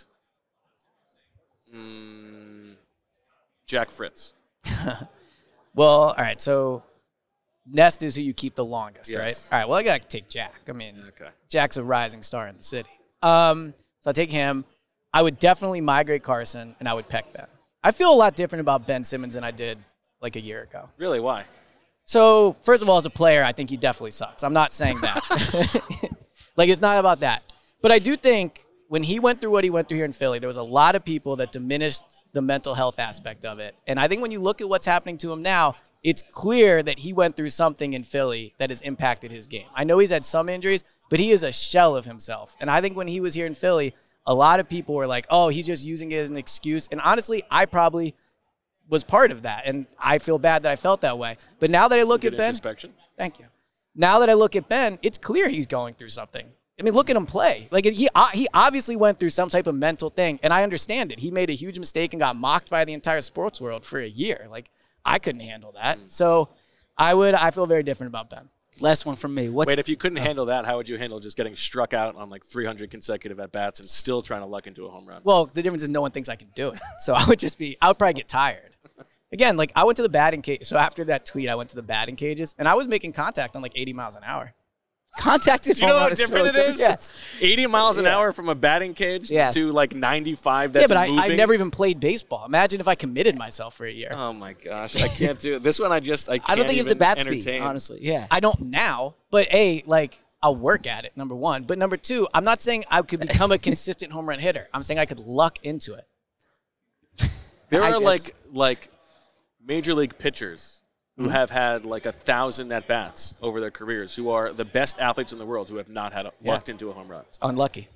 Speaker 6: mm, Jack Fritz.
Speaker 11: Well, all right. So Nest is who you keep the longest,
Speaker 6: Yes.
Speaker 11: right? All right. Well, I got to take Jack. I mean,
Speaker 6: Okay.
Speaker 11: Jack's a rising star in the city. Um, so I take him. I would definitely migrate Carson, and I would peck Ben. I feel a lot different about Ben Simmons than I did like a year ago.
Speaker 6: Really? Why?
Speaker 11: So first of all, as a player, I think he definitely sucks. I'm not saying that. Like, it's not about that. But I do think when he went through what he went through here in Philly, there was a lot of people that diminished the mental health aspect of it. And I think when you look at what's happening to him now, it's clear that he went through something in Philly that has impacted his game. I know he's had some injuries, but he is a shell of himself. And I think when he was here in Philly, a lot of people were like, oh, he's just using it as an excuse. And honestly, I probably was part of that. And I feel bad that I felt that way. But now that I look at Ben,
Speaker 6: introspection.
Speaker 11: Thank you. Now that I look at Ben, it's clear he's going through something. I mean, look at him play. Like he uh, he obviously went through some type of mental thing, and I understand it. He made a huge mistake and got mocked by the entire sports world for a year. Like I couldn't handle that. So I would. I feel very different about Ben.
Speaker 7: Last one from me. What's
Speaker 6: Wait, if you couldn't handle that, how would you handle just getting struck out on like three hundred consecutive at bats and still trying to luck into a home run?
Speaker 11: Well, the difference is no one thinks I can do it. So I would just be. I would probably get tired. Again, like I went to the batting cage. So after that tweet, I went to the batting cages, and I was making contact on like eighty miles an hour.
Speaker 7: Contact is
Speaker 6: Do you know
Speaker 7: home
Speaker 6: how
Speaker 7: run is
Speaker 6: different it
Speaker 7: totally
Speaker 6: is?
Speaker 7: different. Yes.
Speaker 6: eighty miles an
Speaker 11: Yeah.
Speaker 6: hour from a batting cage
Speaker 7: Yes.
Speaker 6: to like ninety-five. That's
Speaker 11: yeah, but I,
Speaker 6: moving.
Speaker 11: I never even played baseball. Imagine if I committed myself for a year.
Speaker 6: Oh my gosh, I can't do it. This one, I just I can't
Speaker 7: I don't think you have the
Speaker 6: even
Speaker 7: bat speed,
Speaker 6: entertain.
Speaker 7: honestly. Yeah.
Speaker 11: I don't now, but A, like, I'll work at it, number one. But number two, I'm not saying I could become a consistent home run hitter. I'm saying I could luck into it.
Speaker 6: There
Speaker 7: I
Speaker 6: are
Speaker 7: guess-
Speaker 6: like like major league pitchers who
Speaker 11: Mhm.
Speaker 6: have had like a thousand at bats over their careers, who are the best athletes in the world, who have not had a,
Speaker 11: Yeah.
Speaker 6: lucked into a home run.
Speaker 11: It's unlucky.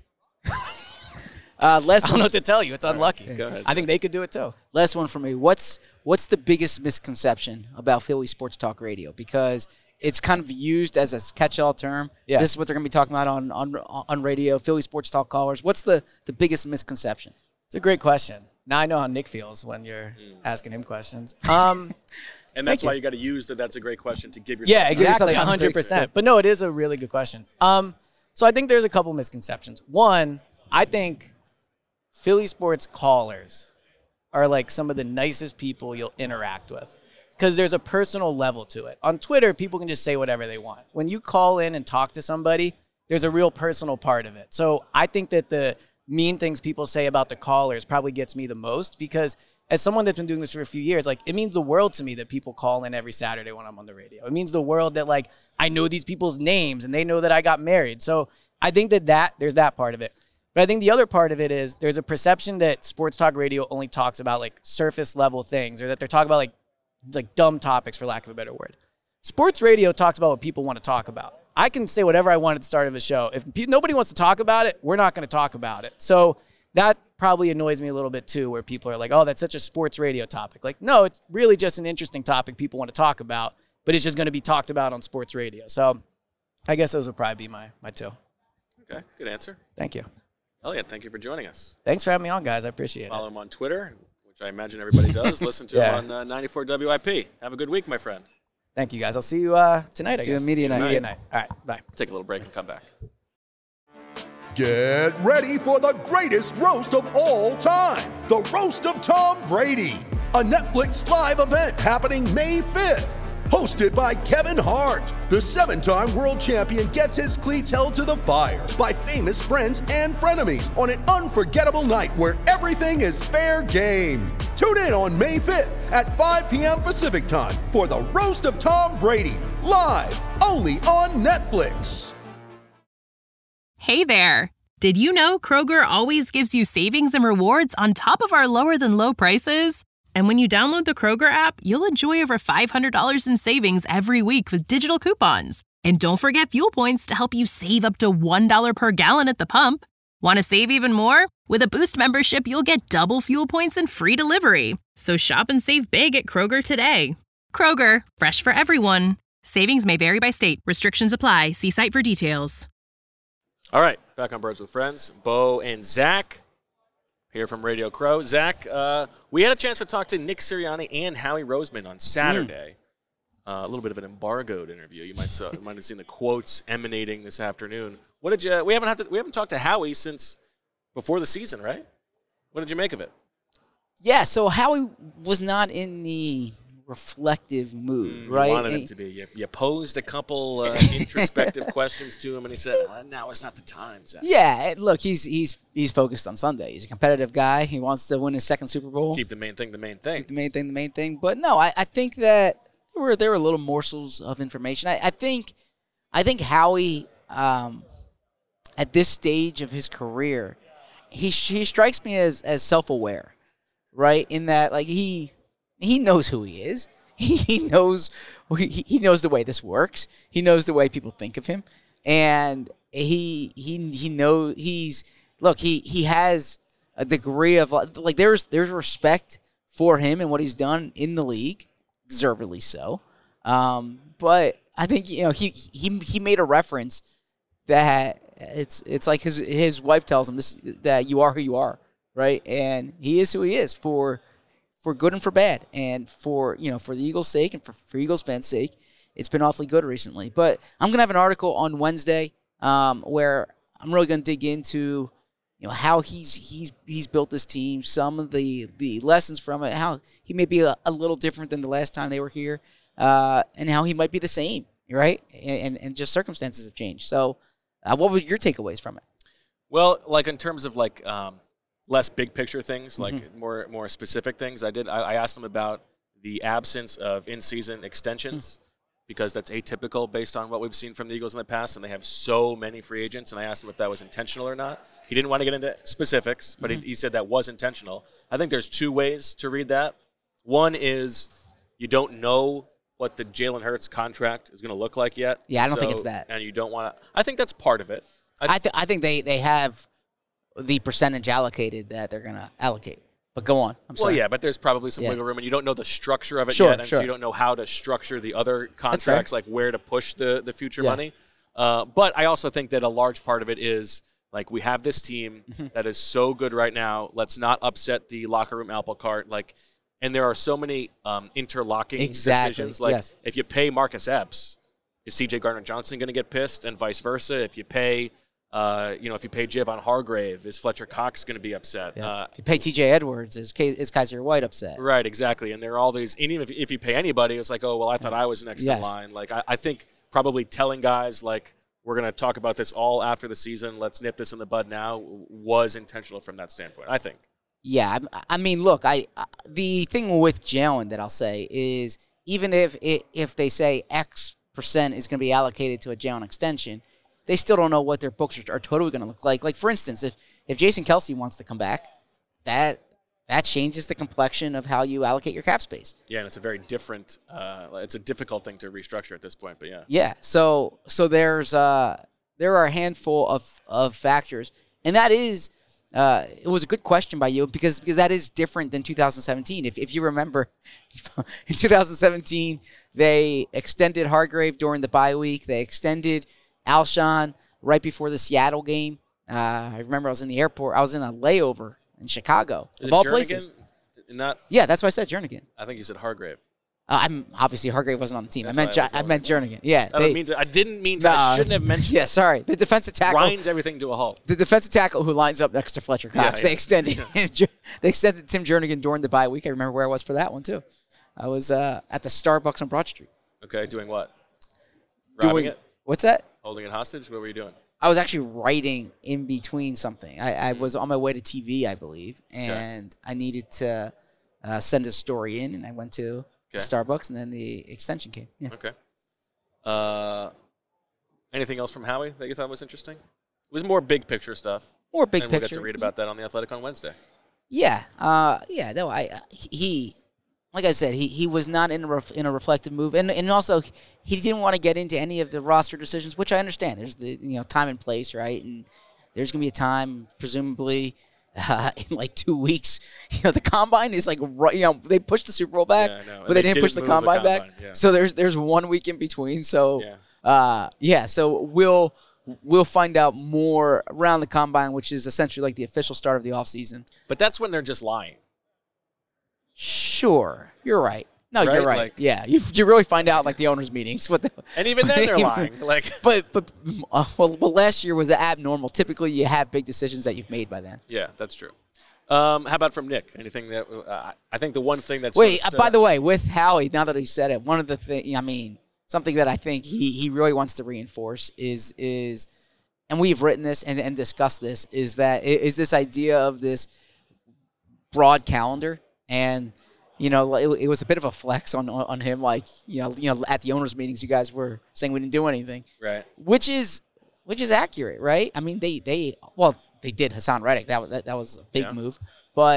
Speaker 7: Uh, last
Speaker 11: I don't
Speaker 7: one.
Speaker 11: know what to tell you. It's unlucky.
Speaker 6: Go ahead.
Speaker 11: I think they could do it too.
Speaker 7: Last one for me. What's what's the biggest misconception about Philly Sports Talk Radio? Because it's kind of used as a catch-all term.
Speaker 11: Yeah.
Speaker 7: This is what they're going to be talking about on, on on radio, Philly Sports Talk callers. What's the, the biggest misconception?
Speaker 11: It's a great question. Now I know how Nick feels when you're asking him questions. Um,
Speaker 6: And that's
Speaker 11: Thank
Speaker 6: why
Speaker 11: you.
Speaker 6: you got to use that. That's a great question to give yourself.
Speaker 11: yeah,
Speaker 6: time.
Speaker 11: exactly,
Speaker 7: yourself time to
Speaker 11: one hundred
Speaker 7: fix it.
Speaker 11: percent. But no, it is a really good question. Um, so I think there's a couple misconceptions. One, I think Philly sports callers are like some of the nicest people you'll interact with because there's a personal level to it. On Twitter, people can just say whatever they want. When you call in and talk to somebody, there's a real personal part of it. So I think that the mean things people say about the callers probably gets me the most because as someone that's been doing this for a few years, like it means the world to me that people call in every Saturday when I'm on the radio. It means the world that like I know these people's names and they know that I got married. So I think that, that there's that part of it. But I think the other part of it is there's a perception that sports talk radio only talks about like surface level things or that they're talking about like like dumb topics, for lack of a better word. Sports radio talks about what people want to talk about. I can say whatever I want at the start of a show. If pe- nobody wants to talk about it, we're not going to talk about it. So that probably annoys me a little bit too, where people are like, oh, that's such a sports radio topic. Like, no, it's really just an interesting topic people want to talk about, but it's just going to be talked about on sports radio. So I guess those would probably be my, my two.
Speaker 6: Okay, good answer.
Speaker 11: Thank you.
Speaker 6: Elliot, thank you for joining us.
Speaker 11: Thanks for having me on, guys. I appreciate
Speaker 6: Follow
Speaker 11: it.
Speaker 6: him on Twitter, which I imagine everybody does. Listen to
Speaker 11: Yeah.
Speaker 6: him on uh, ninety-four W I P. Have a good week, my friend.
Speaker 11: Thank you, guys. I'll see you uh, tonight, I
Speaker 7: See you
Speaker 11: guess.
Speaker 7: at media night.
Speaker 11: Media night. All right, bye.
Speaker 6: Take a little break and come back.
Speaker 12: Get ready for the greatest roast of all time, the Roast of Tom Brady, a Netflix live event happening May fifth. Hosted by Kevin Hart, the seven-time world champion gets his cleats held to the fire by famous friends and frenemies on an unforgettable night where everything is fair game. Tune in on May fifth at five p.m. Pacific time for the Roast of Tom Brady, live only on Netflix.
Speaker 13: Hey there! Did you know Kroger always gives you savings and rewards on top of our lower than low prices? And when you download the Kroger app, you'll enjoy over five hundred dollars in savings every week with digital coupons. And don't forget fuel points to help you save up to one dollar per gallon at the pump. Want to save even more? With a Boost membership, you'll get double fuel points and free delivery. So shop and save big at Kroger today. Kroger, fresh for everyone. Savings may vary by state. Restrictions apply. See site for details.
Speaker 6: All right, back on Birds with Friends. Bo and Zach here from Radio Crow. Zach, uh, we had a chance to talk to Nick Sirianni and Howie Roseman on Saturday. Mm. Uh, a little bit of an embargoed interview. You might, saw, you might have seen the quotes emanating this afternoon. What did you? We haven't had to, we haven't talked to Howie since before the season, right? What did you make of it?
Speaker 7: Yeah, so Howie was not in the reflective mood,
Speaker 6: Mm,
Speaker 7: right?
Speaker 6: You wanted him
Speaker 7: And-
Speaker 6: to be. You, you posed a couple uh, introspective questions to him, and he said, well, "Now is not the time, Zach."
Speaker 7: Yeah, look, he's he's he's focused on Sunday. He's a competitive guy. He wants to win his second Super Bowl.
Speaker 6: Keep the main thing the main thing.
Speaker 7: Keep the main thing the main thing. But no, I, I think that there were there were little morsels of information. I, I think I think Howie, um, at this stage of his career, he he strikes me as as self aware, right? In that like he he knows who he is. he knows he, he knows the way this works. He knows the way people think of him, and he he he knows he's look he he has a degree of like there's there's respect for him and what he's done in the league, deservedly so. Um, but I think you know he he he made a reference that it's it's like his his wife tells him this that you are who you are, right? And he is who he is for for good and for bad, and for you know for the Eagles' sake and for, for Eagles fans' sake, it's been awfully good recently. But I'm gonna have an article on Wednesday um, where I'm really gonna dig into you know how he's he's he's built this team, some of the the lessons from it, how he may be a, a little different than the last time they were here, uh, and how he might be the same, right? And and just circumstances have changed. So. Uh, what were your takeaways from it?
Speaker 6: Well, like in terms of like um, less big picture things, like
Speaker 7: Mhm.
Speaker 6: more more specific things, I did. I, I asked him about the absence of in-season extensions because that's atypical based on what we've seen from the Eagles in the past, and they have so many free agents. And I asked him if that was intentional or not. He didn't want to get into specifics, but
Speaker 7: Mhm.
Speaker 6: he, he said that was intentional. I think there's two ways to read that. One is you don't know what the Jalen Hurts contract is going to look like yet.
Speaker 7: Yeah, I don't think
Speaker 6: So-
Speaker 7: it's that.
Speaker 6: And you don't want to. I think that's part of it.
Speaker 7: I, th- I think they, they have the percentage allocated that they're going to allocate. But go on. I'm
Speaker 6: Well,
Speaker 7: sorry.
Speaker 6: yeah, but there's probably some
Speaker 7: Yeah.
Speaker 6: wiggle room, and you don't know the structure of it
Speaker 7: Sure,
Speaker 6: yet, and
Speaker 7: sure.
Speaker 6: so you don't know how to structure the other
Speaker 7: fair.
Speaker 6: contracts, like where to push the, the future
Speaker 7: Yeah.
Speaker 6: money. Uh, but I also think that a large part of it is, like, we have this team
Speaker 7: Mhm.
Speaker 6: that is so good right now. Let's not upset the locker room apple cart. Like, and there are so many um, interlocking
Speaker 7: Exactly,
Speaker 6: decisions. Like,
Speaker 7: yes.
Speaker 6: if you pay Marcus Epps, is C J Gardner-Johnson going to get pissed, and vice versa? If you pay, uh, you know, if you pay Javon Hargrave, is Fletcher Cox going to be upset?
Speaker 7: Yeah.
Speaker 6: Uh,
Speaker 7: if you pay T J Edwards, is, K- is Kaiser White upset?
Speaker 6: Right, exactly. And there are all these, and even if, if you pay anybody, it's like, oh, well, I thought I was next
Speaker 7: Yes.
Speaker 6: in line. Like, I, I think probably telling guys, like, we're going to talk about this all after the season, let's nip this in the bud now, was intentional from that standpoint, I think.
Speaker 7: Yeah, I, I mean, look, I, I the thing with Jalen that I'll say is even if it, if they say X percent is going to be allocated to a Jalen extension, they still don't know what their books are, are totally going to look like. Like, for instance, if, if Jason Kelsey wants to come back, that that changes the complexion of how you allocate your cap space.
Speaker 6: Yeah, and it's a very different, uh, it's a difficult thing to restructure at this point, but yeah.
Speaker 7: Yeah, so so there's uh, there are a handful of, of factors, and that is uh, it was a good question by you because because that is different than two thousand seventeen. If if you remember, in two thousand seventeen they extended Hargrave during the bye week. They extended Alshon right before the Seattle game. Uh, I remember I was in the airport. I was in a layover in Chicago,
Speaker 6: Is
Speaker 7: of
Speaker 6: it
Speaker 7: all
Speaker 6: Jernigan?
Speaker 7: places.
Speaker 6: Not,
Speaker 7: Yeah, that's why I said Jernigan.
Speaker 6: I think you said Hargrave.
Speaker 7: Uh, I'm obviously Hargrave wasn't on the team.
Speaker 6: That's
Speaker 7: I meant
Speaker 6: why I
Speaker 7: Jo-
Speaker 6: was
Speaker 7: I,
Speaker 6: all
Speaker 7: meant Jernigan. Yeah,
Speaker 6: I,
Speaker 7: they-
Speaker 6: don't mean to, I didn't mean to,
Speaker 7: Nah,
Speaker 6: I shouldn't have mentioned
Speaker 7: Yeah, sorry. The defensive tackle
Speaker 6: grinds everything to a halt.
Speaker 7: The defensive tackle who lines up next to Fletcher
Speaker 6: Yeah,
Speaker 7: Cox.
Speaker 6: yeah.
Speaker 7: They extended they extended Tim Jernigan during the bye week. I remember where I was for that one too. I was uh, at the Starbucks on Broad Street.
Speaker 6: Okay, doing what? Robbing
Speaker 7: Doing
Speaker 6: it?
Speaker 7: what's that?
Speaker 6: Holding it hostage? What were you doing?
Speaker 7: I was actually writing in between something. I, I was on my way to T V, I believe, and I needed to uh, send a story in, and I went to the
Speaker 6: Okay.
Speaker 7: Starbucks, and then the extension came. Yeah.
Speaker 6: Okay. Uh, anything else from Howie that you thought was interesting? It was more big picture stuff.
Speaker 7: More big
Speaker 6: and we'll get
Speaker 7: picture.
Speaker 6: to read about that on The Athletic on Wednesday.
Speaker 7: Yeah, uh, yeah. No, I uh, he, like I said, he, he was not in a ref, in a reflective move, and and also he didn't want to get into any of the roster decisions, which I understand. There's the you know time and place, right? And there's gonna be a time, presumably, uh, in like two weeks. You know, the combine is like right. You know, they pushed the Super Bowl back,
Speaker 6: Yeah, I know.
Speaker 7: but
Speaker 6: And
Speaker 7: they,
Speaker 6: they
Speaker 7: didn't push
Speaker 6: didn't
Speaker 7: the
Speaker 6: move the
Speaker 7: combine, back.
Speaker 6: combine, yeah.
Speaker 7: So there's there's one week in between. So
Speaker 6: Yeah.
Speaker 7: uh, yeah. So we'll. We'll find out more around the combine, which is essentially like the official start of the offseason.
Speaker 6: But that's when they're just lying.
Speaker 7: Sure, you're right. No,
Speaker 6: Right?
Speaker 7: you're right.
Speaker 6: Like-
Speaker 7: yeah, you you really find out like the owners' meetings. What the,
Speaker 6: And even then they're lying. Like,
Speaker 7: but but uh, well, well, last year was abnormal. Typically, you have big decisions that you've made by then.
Speaker 6: yeah, that's true. Um, how about from Nick? Anything that uh, I think the one thing that's
Speaker 7: Wait,
Speaker 6: sort
Speaker 7: uh,
Speaker 6: of
Speaker 7: by the way, with Howie, now that he said it, one of the things, I mean, something that I think he, he really wants to reinforce is is, and we've written this and, and discussed this, is that is this idea of this broad calendar, and you know, it, it was a bit of a flex on on him, like you know, you know, at the owners' meetings, you guys were saying we didn't do anything,
Speaker 6: right?
Speaker 7: Which is which is accurate, right? I mean, they they well, they did Hassan Reddick, that was that, that was a big
Speaker 6: Yeah.
Speaker 7: move, but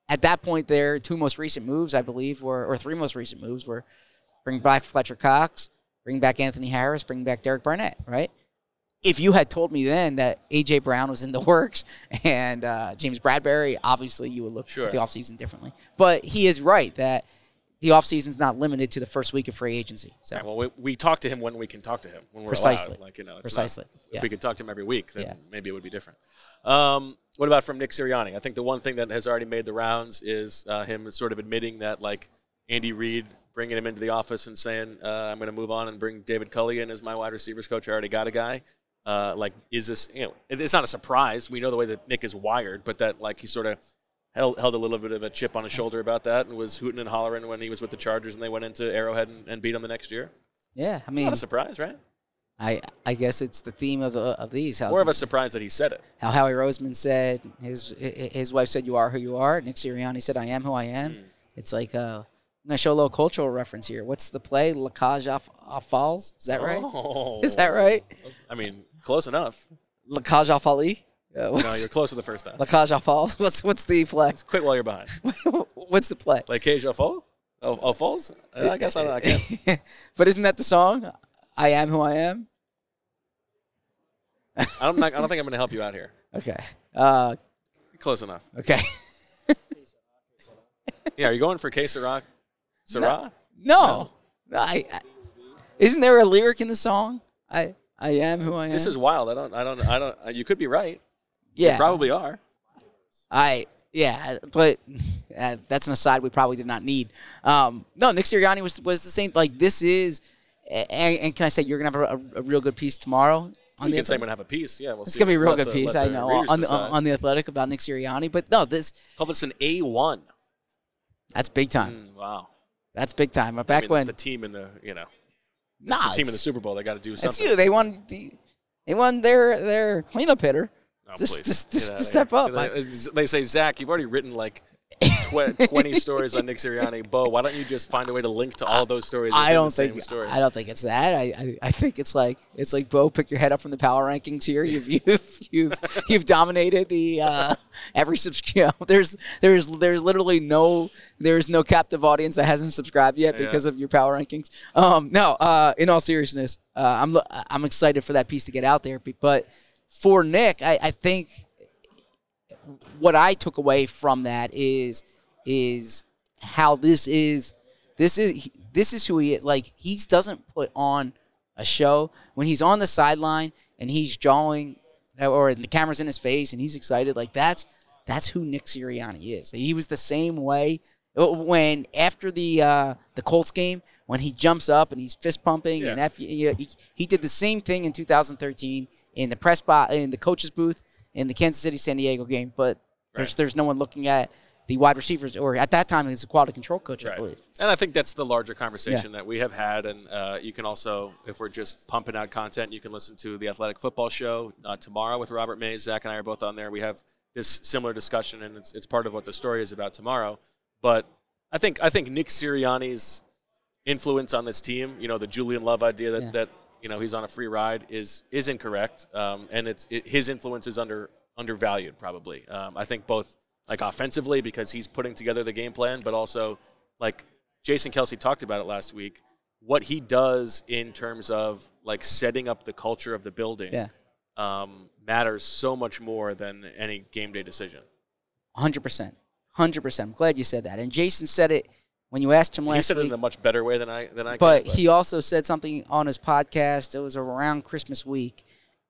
Speaker 7: at that point, their two most recent moves, I believe, were or three most recent moves were bring back Fletcher Cox, bring back Anthony Harris, bring back Derek Barnett, right? If you had told me then that A J. Brown was in the works and uh, James Bradbury, obviously you would look
Speaker 6: Sure.
Speaker 7: at the offseason differently. But he is right that the offseason is not limited to the first week of free agency. So
Speaker 6: Right, well, we, we talk to him when we can talk to him. When we're
Speaker 7: Precisely.
Speaker 6: allowed. Like, you know, it's
Speaker 7: Precisely.
Speaker 6: Not,
Speaker 7: Yeah.
Speaker 6: If we could talk to him every week, then
Speaker 7: Yeah.
Speaker 6: maybe it would be different. Um, what about from Nick Sirianni? I think the one thing that has already made the rounds is uh, him sort of admitting that, like, Andy Reid bringing him into the office and saying, uh, I'm going to move on and bring David Culley in as my wide receivers coach. I already got a guy. Uh, like, is this, you know, it, it's not a surprise. We know the way that Nick is wired, but that, like, he sort of held, held a little bit of a chip on his shoulder about that and was hooting and hollering when he was with the Chargers and they went into Arrowhead and, and beat him the next year.
Speaker 7: yeah, I mean,
Speaker 6: Not a surprise, right?
Speaker 7: I I guess it's the theme of the, of these. How,
Speaker 6: More of a surprise that he said it.
Speaker 7: how Howie Roseman said his his wife said you are who you are. Nick Sirianni said I am who I am.
Speaker 6: Mm.
Speaker 7: It's like uh, I'm gonna show a little cultural reference here. What's the play? La Cage aux aux Folles? Is that right?
Speaker 6: Oh.
Speaker 7: Is that right?
Speaker 6: I mean, close enough.
Speaker 7: La Cage aux Folles? Uh,
Speaker 6: No, you're closer the first time.
Speaker 7: La Cage aux Folles. What's what's the play?
Speaker 6: Just quit while you're behind.
Speaker 7: What's the play?
Speaker 6: Like Cage au Faux? Oh, oh, Falls? I guess I, I can't.
Speaker 7: But isn't that the song? I am who I am.
Speaker 6: I'm not, I don't think I'm going to help you out here.
Speaker 7: Okay. Uh,
Speaker 6: Close enough.
Speaker 7: okay.
Speaker 6: Yeah, are you going for K Sirach? Syrah?
Speaker 7: No. No, I, I, isn't there a lyric in the song? I I am who I am.
Speaker 6: This is wild. I don't, I don't, I don't, uh, you could be right.
Speaker 7: yeah.
Speaker 6: You probably are.
Speaker 7: I yeah, but uh, that's an aside we probably did not need. Um, no, Nick Sirianni was was the same. Like this is, and, and can I say you're gonna have a, a, a real good piece tomorrow? On
Speaker 6: You
Speaker 7: the
Speaker 6: can say I'm
Speaker 7: Athletic?
Speaker 6: going to have a piece. Yeah, we'll
Speaker 7: It's
Speaker 6: see.
Speaker 7: gonna be a real
Speaker 6: Let
Speaker 7: good
Speaker 6: the-
Speaker 7: piece.
Speaker 6: let
Speaker 7: I
Speaker 6: the
Speaker 7: know
Speaker 6: readers
Speaker 7: on the
Speaker 6: decide.
Speaker 7: on the Athletic about Nick Sirianni, but no, this
Speaker 6: Hope it's an A one.
Speaker 7: that's big time.
Speaker 6: Mm, wow.
Speaker 7: That's big time. But back
Speaker 6: I mean,
Speaker 7: when
Speaker 6: it's the team in the, you know,
Speaker 7: nah,
Speaker 6: it's the team in the
Speaker 7: it's-
Speaker 6: Super Bowl. They got to do
Speaker 7: That's
Speaker 6: something.
Speaker 7: you. They won. The, they won their their cleanup hitter.
Speaker 6: Oh,
Speaker 7: just
Speaker 6: please.
Speaker 7: just,
Speaker 6: Get
Speaker 7: just
Speaker 6: outta
Speaker 7: to step
Speaker 6: here.
Speaker 7: up. I-
Speaker 6: They, they say, Zach, you've already written like tw- twenty stories on Nick Sirianni. Bo, why don't you just find a way to link to all those stories?
Speaker 7: I
Speaker 6: within
Speaker 7: don't
Speaker 6: the same
Speaker 7: think
Speaker 6: story?
Speaker 7: I don't think it's that. I, I, I think it's like it's like Bo, pick your head up from the power rankings here. You've you've you've, you've dominated the uh, every subs. You know, there's there's there's literally no there's no captive audience that hasn't subscribed yet
Speaker 6: Yeah.
Speaker 7: because of your power rankings. Um, no, uh, in all seriousness, uh, I'm I'm excited for that piece to get out there. But for Nick, I, I think what I took away from that is is how this is this is this is who he is. Like he doesn't put on a show when he's on the sideline and he's jawing or the camera's in his face and he's excited. Like that's that's who Nick Sirianni is. He was the same way when after the uh, the Colts game when he jumps up and he's fist pumping
Speaker 6: Yeah.
Speaker 7: and F, he, he did the same thing in two thousand thirteen in the press box in the coach's booth in the Kansas City San Diego game. But there's
Speaker 6: Right.
Speaker 7: there's no one looking at the wide receivers, or at that time, he was a quality control coach, I
Speaker 6: Right.
Speaker 7: believe.
Speaker 6: And I think that's the larger conversation that we have had. And uh, you can also, if we're just pumping out content, you can listen to the Athletic Football Show uh, tomorrow with Robert Mays. Zach and I are both on there. We have this similar discussion, and it's it's part of what the story is about tomorrow. But I think I think Nick Sirianni's influence on this team, you know, the Julian Love idea that,
Speaker 7: Yeah.
Speaker 6: that you know he's on a free ride is is incorrect, um, and it's it, his influence is under undervalued probably. Um, I think both. Like offensively because he's putting together the game plan, but also like Jason Kelsey talked about it last week, what he does in terms of like setting up the culture of the building
Speaker 7: Yeah.
Speaker 6: um, matters so much more than any game day decision.
Speaker 7: one hundred percent. one hundred percent. I'm glad you said that. And Jason said it when you asked him last
Speaker 6: He said
Speaker 7: week.
Speaker 6: it in a much better way than I than I.
Speaker 7: But
Speaker 6: can,
Speaker 7: he also said something on his podcast. It was around Christmas week,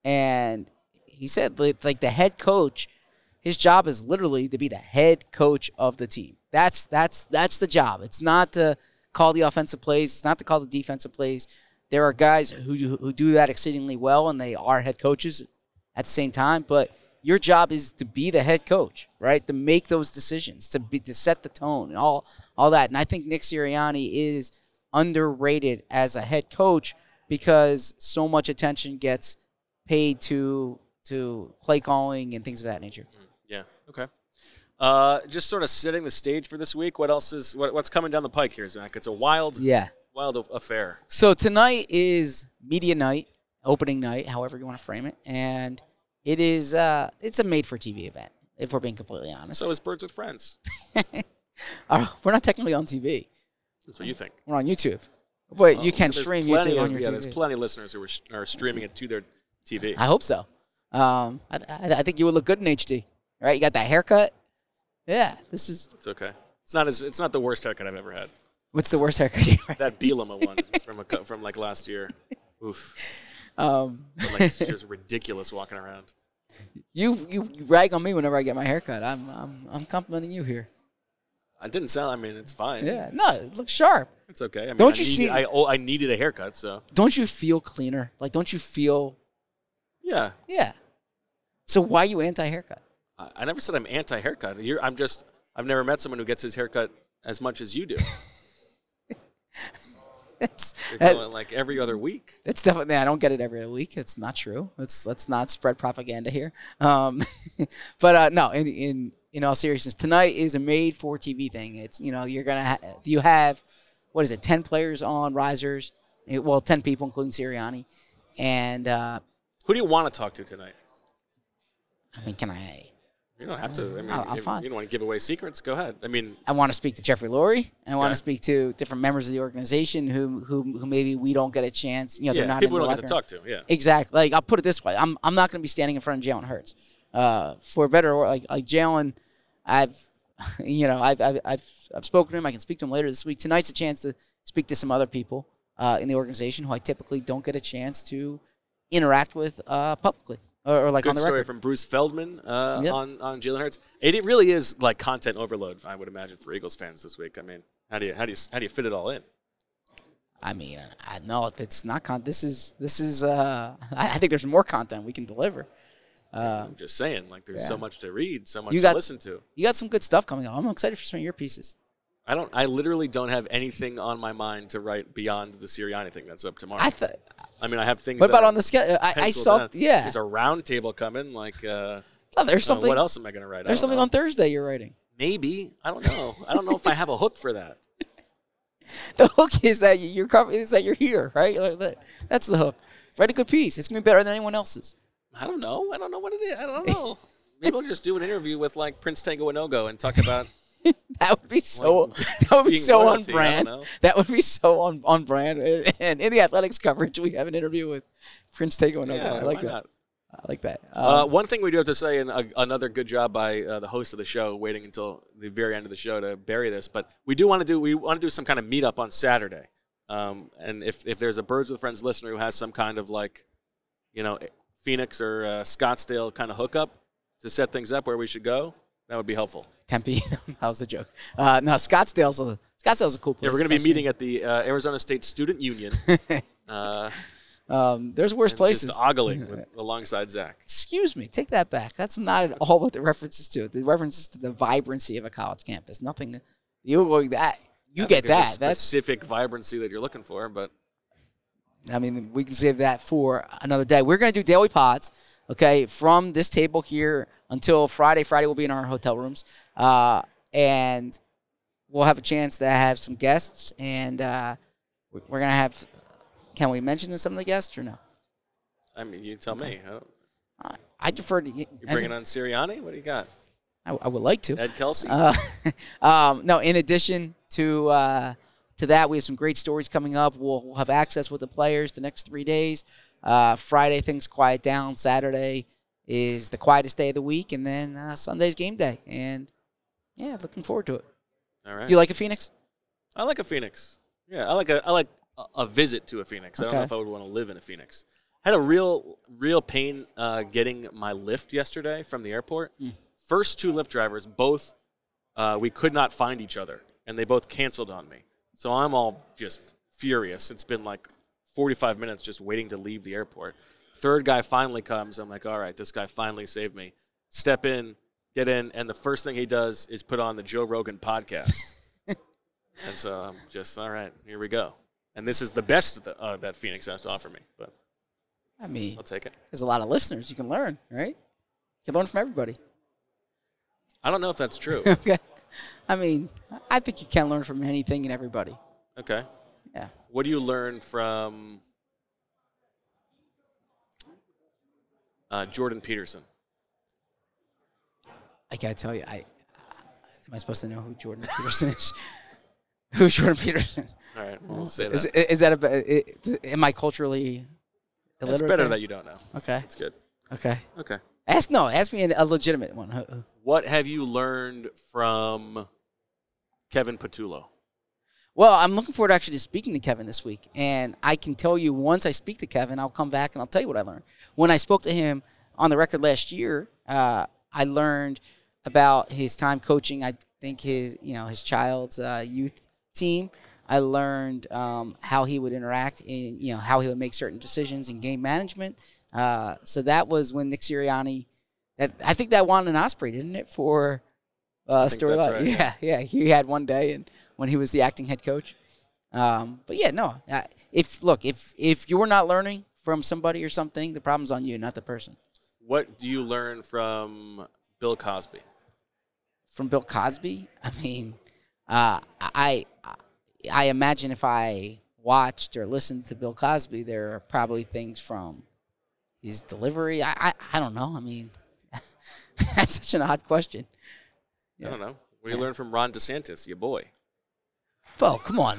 Speaker 7: and he said like, like the head coach, his job is literally to be the head coach of the team. That's that's that's the job. It's not to call the offensive plays. It's not to call the defensive plays. There are guys who who do that exceedingly well, and they are head coaches at the same time. But your job is to be the head coach, right? To make those decisions, to be to set the tone, and all all that. And I think Nick Sirianni is underrated as a head coach because so much attention gets paid to to play calling and things of that nature.
Speaker 6: Yeah. Okay. Uh, just sort of setting the stage for this week. What else is what, what's coming down the pike here, Zach? It's a wild,
Speaker 7: Yeah.
Speaker 6: wild affair.
Speaker 7: So tonight is media night, opening night, however you want to frame it, and it is uh, it's a made-for-T V event. if we're being completely honest.
Speaker 6: So is Birds with Friends.
Speaker 7: Uh, we're not technically on T V.
Speaker 6: That's what you think.
Speaker 7: We're on YouTube. But
Speaker 6: Well,
Speaker 7: you can
Speaker 6: there's
Speaker 7: stream
Speaker 6: plenty
Speaker 7: YouTube
Speaker 6: of-
Speaker 7: on your
Speaker 6: yeah,
Speaker 7: T V.
Speaker 6: there's plenty of listeners who are, are streaming it to their T V.
Speaker 7: I hope so. Um, I, I, I think you would look good in H D. Right? You got that haircut. Yeah, this is.
Speaker 6: It's okay. It's not as it's not the worst haircut I've ever had.
Speaker 7: What's the worst haircut you ever
Speaker 6: That Bielema one from a, co- from like last year. Oof.
Speaker 7: Um,
Speaker 6: But, like, it's just ridiculous walking around.
Speaker 7: You you rag on me whenever I get my haircut. I'm I'm I'm complimenting you here.
Speaker 6: I didn't sound. I mean, it's fine.
Speaker 7: Yeah, no, it looks sharp.
Speaker 6: It's okay. I mean,
Speaker 7: Don't
Speaker 6: I
Speaker 7: you
Speaker 6: need-
Speaker 7: see-
Speaker 6: I oh, I needed a haircut, so
Speaker 7: Don't you feel cleaner? Like, don't you feel?
Speaker 6: yeah.
Speaker 7: Yeah. So why are you anti-haircut?
Speaker 6: I, I never said I'm anti-haircut. You're, I'm just. I've never met someone who gets his haircut as much as you do.
Speaker 7: It's,
Speaker 6: You're
Speaker 7: that-
Speaker 6: going like every other week.
Speaker 7: It's definitely. I don't get it every other week. It's not true. Let's let's not spread propaganda here. Um, but uh, no, in, in in all seriousness, tonight is a made-for-T V thing. It's you know you're gonna ha- you have what is it? Ten players on risers. Eh, Well, ten people, including Sirianni, and uh,
Speaker 6: Who do you want to talk to tonight?
Speaker 7: I mean, can I?
Speaker 6: You don't have to. I mean,
Speaker 7: I'll- I'll
Speaker 6: if
Speaker 7: find-
Speaker 6: you don't want to give away secrets. Go ahead. I mean,
Speaker 7: I want to speak to Jeffrey Lurie. I want
Speaker 6: Okay.
Speaker 7: to speak to different members of the organization who who who maybe we don't get a chance. You know, they're
Speaker 6: Yeah,
Speaker 7: not
Speaker 6: people
Speaker 7: in
Speaker 6: we
Speaker 7: the
Speaker 6: don't get
Speaker 7: locker
Speaker 6: to
Speaker 7: room.
Speaker 6: talk to, yeah.
Speaker 7: exactly. Like I'll put it this way: I'm I'm not going to be standing in front of Jalen Hurts. Uh, for better or like like Jalen, I've you know I've, I've I've I've spoken to him. I can speak to him later this week. Tonight's a chance to speak to some other people uh, in the organization who I typically don't get a chance to interact with uh, publicly or, or like
Speaker 6: good
Speaker 7: on the
Speaker 6: story
Speaker 7: record.
Speaker 6: from Bruce Feldman uh,
Speaker 7: Yep.
Speaker 6: on on Jalen Hurts. It, it really is like content overload. I would imagine for Eagles fans this week. I mean, how do you how do you how do you fit it all in?
Speaker 7: I mean, I know it's not con. This is this is. Uh, I, I think there's more content we can deliver. Uh,
Speaker 6: I'm just saying, like there's
Speaker 7: yeah.
Speaker 6: so much to read, so much
Speaker 7: you
Speaker 6: to
Speaker 7: got
Speaker 6: listen to.
Speaker 7: You got some good stuff coming up. I'm excited for some of your pieces.
Speaker 6: I don't. I literally don't have anything on my mind to write beyond the Sirianni thing that's up tomorrow.
Speaker 7: I th-
Speaker 6: I mean, I have things.
Speaker 7: What
Speaker 6: that
Speaker 7: about
Speaker 6: are
Speaker 7: on the schedule? I, I
Speaker 6: penciled
Speaker 7: saw.
Speaker 6: down.
Speaker 7: Yeah.
Speaker 6: There's a round table coming. Like, uh,
Speaker 7: Oh, there's
Speaker 6: uh,
Speaker 7: something.
Speaker 6: what else am I going to write? I
Speaker 7: There's
Speaker 6: don't
Speaker 7: something
Speaker 6: know.
Speaker 7: on Thursday you're writing.
Speaker 6: Maybe. I don't know. I don't know if I have a hook for that.
Speaker 7: The hook is that you're cover- is that you're here, right? Like, that- That's the hook. Write a good piece. It's gonna be better than anyone else's.
Speaker 6: I don't know. I don't know what it is. I don't know. Maybe I'll just do an interview with like Prince Tango Inogo and talk about.
Speaker 7: That would be so. That would be
Speaker 6: being
Speaker 7: so on
Speaker 6: royalty, I
Speaker 7: brand.
Speaker 6: don't know.
Speaker 7: That would be so on, on brand. And in the athletics coverage, we have an interview with Prince Tego and
Speaker 6: Yeah,
Speaker 7: I like
Speaker 6: why
Speaker 7: that.
Speaker 6: not?
Speaker 7: I like that.
Speaker 6: Uh,
Speaker 7: Um,
Speaker 6: one thing we do have to say, and a, another good job by uh, the host of the show, waiting until the very end of the show to bury this. But we do want to do we want to do some kind of meetup on Saturday. Um, and if if there's a Birds with Friends listener who has some kind of like, you know, Phoenix or uh, Scottsdale kind of hookup to set things up where we should go, that would be helpful.
Speaker 7: Tempe. That was a joke. Uh, no, Scottsdale's a, Scottsdale's a cool place.
Speaker 6: Yeah, we're going to be
Speaker 7: Fast
Speaker 6: meeting
Speaker 7: Fast.
Speaker 6: at the uh, Arizona State Student Union. uh,
Speaker 7: Um, there's worse
Speaker 6: and
Speaker 7: places.
Speaker 6: Just ogling with, alongside Zach.
Speaker 7: Excuse me. Take that back. That's not at all what the references to. The references to the vibrancy of a college campus. Nothing. You go that. You
Speaker 6: I
Speaker 7: get
Speaker 6: think there's
Speaker 7: that.
Speaker 6: a
Speaker 7: That's.
Speaker 6: specific vibrancy that you're looking for, but
Speaker 7: I mean, we can save that for another day. We're going to do daily pods, okay, from this table here until Friday. Friday will be in our hotel rooms. Uh, and we'll have a chance to have some guests. And uh, we- we're going to have, can we mention some of the guests or no?
Speaker 6: I mean, you tell me. I don't-
Speaker 7: Uh, I defer to you.
Speaker 6: You're bringing on Sirianni? What do you got?
Speaker 7: I, I would like to.
Speaker 6: Ed Kelsey?
Speaker 7: Uh, um, no, in addition to uh, to that, we have some great stories coming up. We'll, we'll have access with the players the next three days. Uh, Friday, things quiet down. Saturday is the quietest day of the week. And then uh, Sunday's game day. And, yeah, looking forward to it.
Speaker 6: All right.
Speaker 7: Do you like a Phoenix?
Speaker 6: I like a Phoenix. Yeah, I like a I like a, a visit to a Phoenix. I don't know
Speaker 7: Okay.
Speaker 6: if I would want to live in a Phoenix. I had a real real pain uh, getting my lift yesterday from the airport.
Speaker 7: Mm.
Speaker 6: First two Lyft drivers, both uh, we could not find each other, and they both canceled on me. So I'm all just furious. It's been like forty-five minutes just waiting to leave the airport. Third guy finally comes. I'm like, all right, this guy finally saved me. Step in, get in, and the first thing he does is put on the Joe Rogan podcast. And so I'm just, all right, here we go. And this is the best that, uh, that Phoenix has to offer me. But
Speaker 7: I mean,
Speaker 6: I'll take it.
Speaker 7: there's a lot of listeners. You can learn, right? You can learn from everybody.
Speaker 6: I don't know if that's true.
Speaker 7: Okay. I mean, I think you can learn from anything and everybody.
Speaker 6: Okay.
Speaker 7: Yeah.
Speaker 6: What do you learn from uh, Jordan Peterson?
Speaker 7: I gotta tell you, I am I supposed to know who Jordan Peterson is? Who's Jordan Peterson?
Speaker 6: All right, we'll say that.
Speaker 7: Is, is that a? It, am I culturally illiterate?
Speaker 6: It's better
Speaker 7: there?
Speaker 6: that you don't know.
Speaker 7: Okay,
Speaker 6: it's good.
Speaker 7: Okay.
Speaker 6: Okay.
Speaker 7: Ask no. Ask me a legitimate one.
Speaker 6: What have you learned from Kevin Patullo?
Speaker 7: Well, I'm looking forward actually to speaking to Kevin this week, and I can tell you once I speak to Kevin, I'll come back and I'll tell you what I learned. When I spoke to him on the record last year, uh, I learned about his time coaching. I think his, you know, his child's uh, youth team. I learned um, how he would interact in, you know, how he would make certain decisions in game management. Uh, so that was when Nick Sirianni, that I think that won an Osprey, didn't it, for uh, storyline?
Speaker 6: Right,
Speaker 7: yeah, yeah, yeah. He had one day and when he was the acting head coach. Um, but yeah, no. Uh, if look, if if you're not learning from somebody or something, the problem's on you, not the person.
Speaker 6: What do you learn from Bill Cosby?
Speaker 7: From Bill Cosby? I mean, uh, I, I I imagine if I watched or listened to Bill Cosby, there are probably things from his delivery. I I, I don't know. I mean, that's such an odd question.
Speaker 6: I don't know. What do you learn from Ron DeSantis, your boy?
Speaker 7: Bo, come on.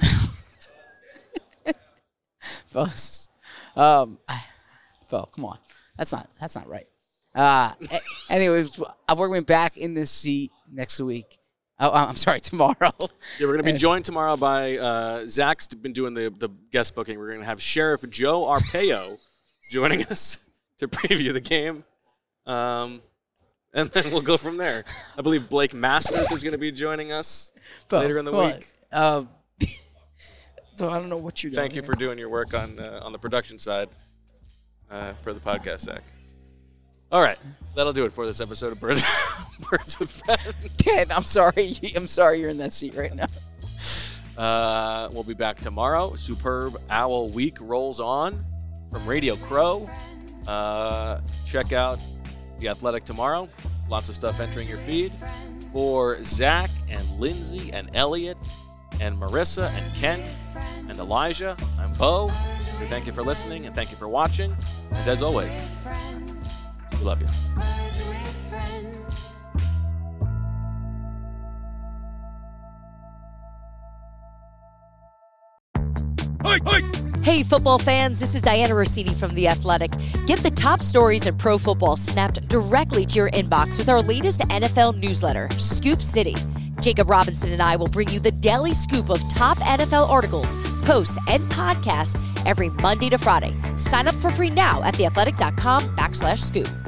Speaker 7: Bo, um, Bo, come on. That's not that's not right. Uh, anyways, I'm working back in this seat next week. Oh, I'm sorry, tomorrow.
Speaker 6: Yeah, we're going to be joined tomorrow by uh, Zach's been doing the, the guest booking. We're going to have Sheriff Joe Arpaio joining us to preview the game. Um, and then we'll go from there. I believe Blake Masters is going to be joining us
Speaker 7: Bo,
Speaker 6: later in the
Speaker 7: come
Speaker 6: week.
Speaker 7: On. Uh, so I don't know what you're doing.
Speaker 6: Thank you
Speaker 7: here.
Speaker 6: for doing your work on uh, on the production side uh, for the podcast, Zach. All right, that'll do it for this episode of Birds, Birds with Friends.
Speaker 7: Ken, I'm sorry. I'm sorry you're in that seat right now.
Speaker 6: Uh, we'll be back tomorrow. Superb Owl Week rolls on from Radio Crow. Uh, check out The Athletic tomorrow. Lots of stuff entering your feed. For Zach and Lindsay and Elliot and Marissa and Kent and Elijah, I'm Bo. We thank you for listening and thank you for watching. And as always, we love you.
Speaker 14: Hey, football fans, this is Diana Rossini from The Athletic. Get the top stories in pro football snapped directly to your inbox with our latest N F L newsletter, Scoop City. Jacob Robinson and I will bring you the daily scoop of top N F L articles, posts, and podcasts every Monday to Friday. Sign up for free now at theathletic.com backslash scoop.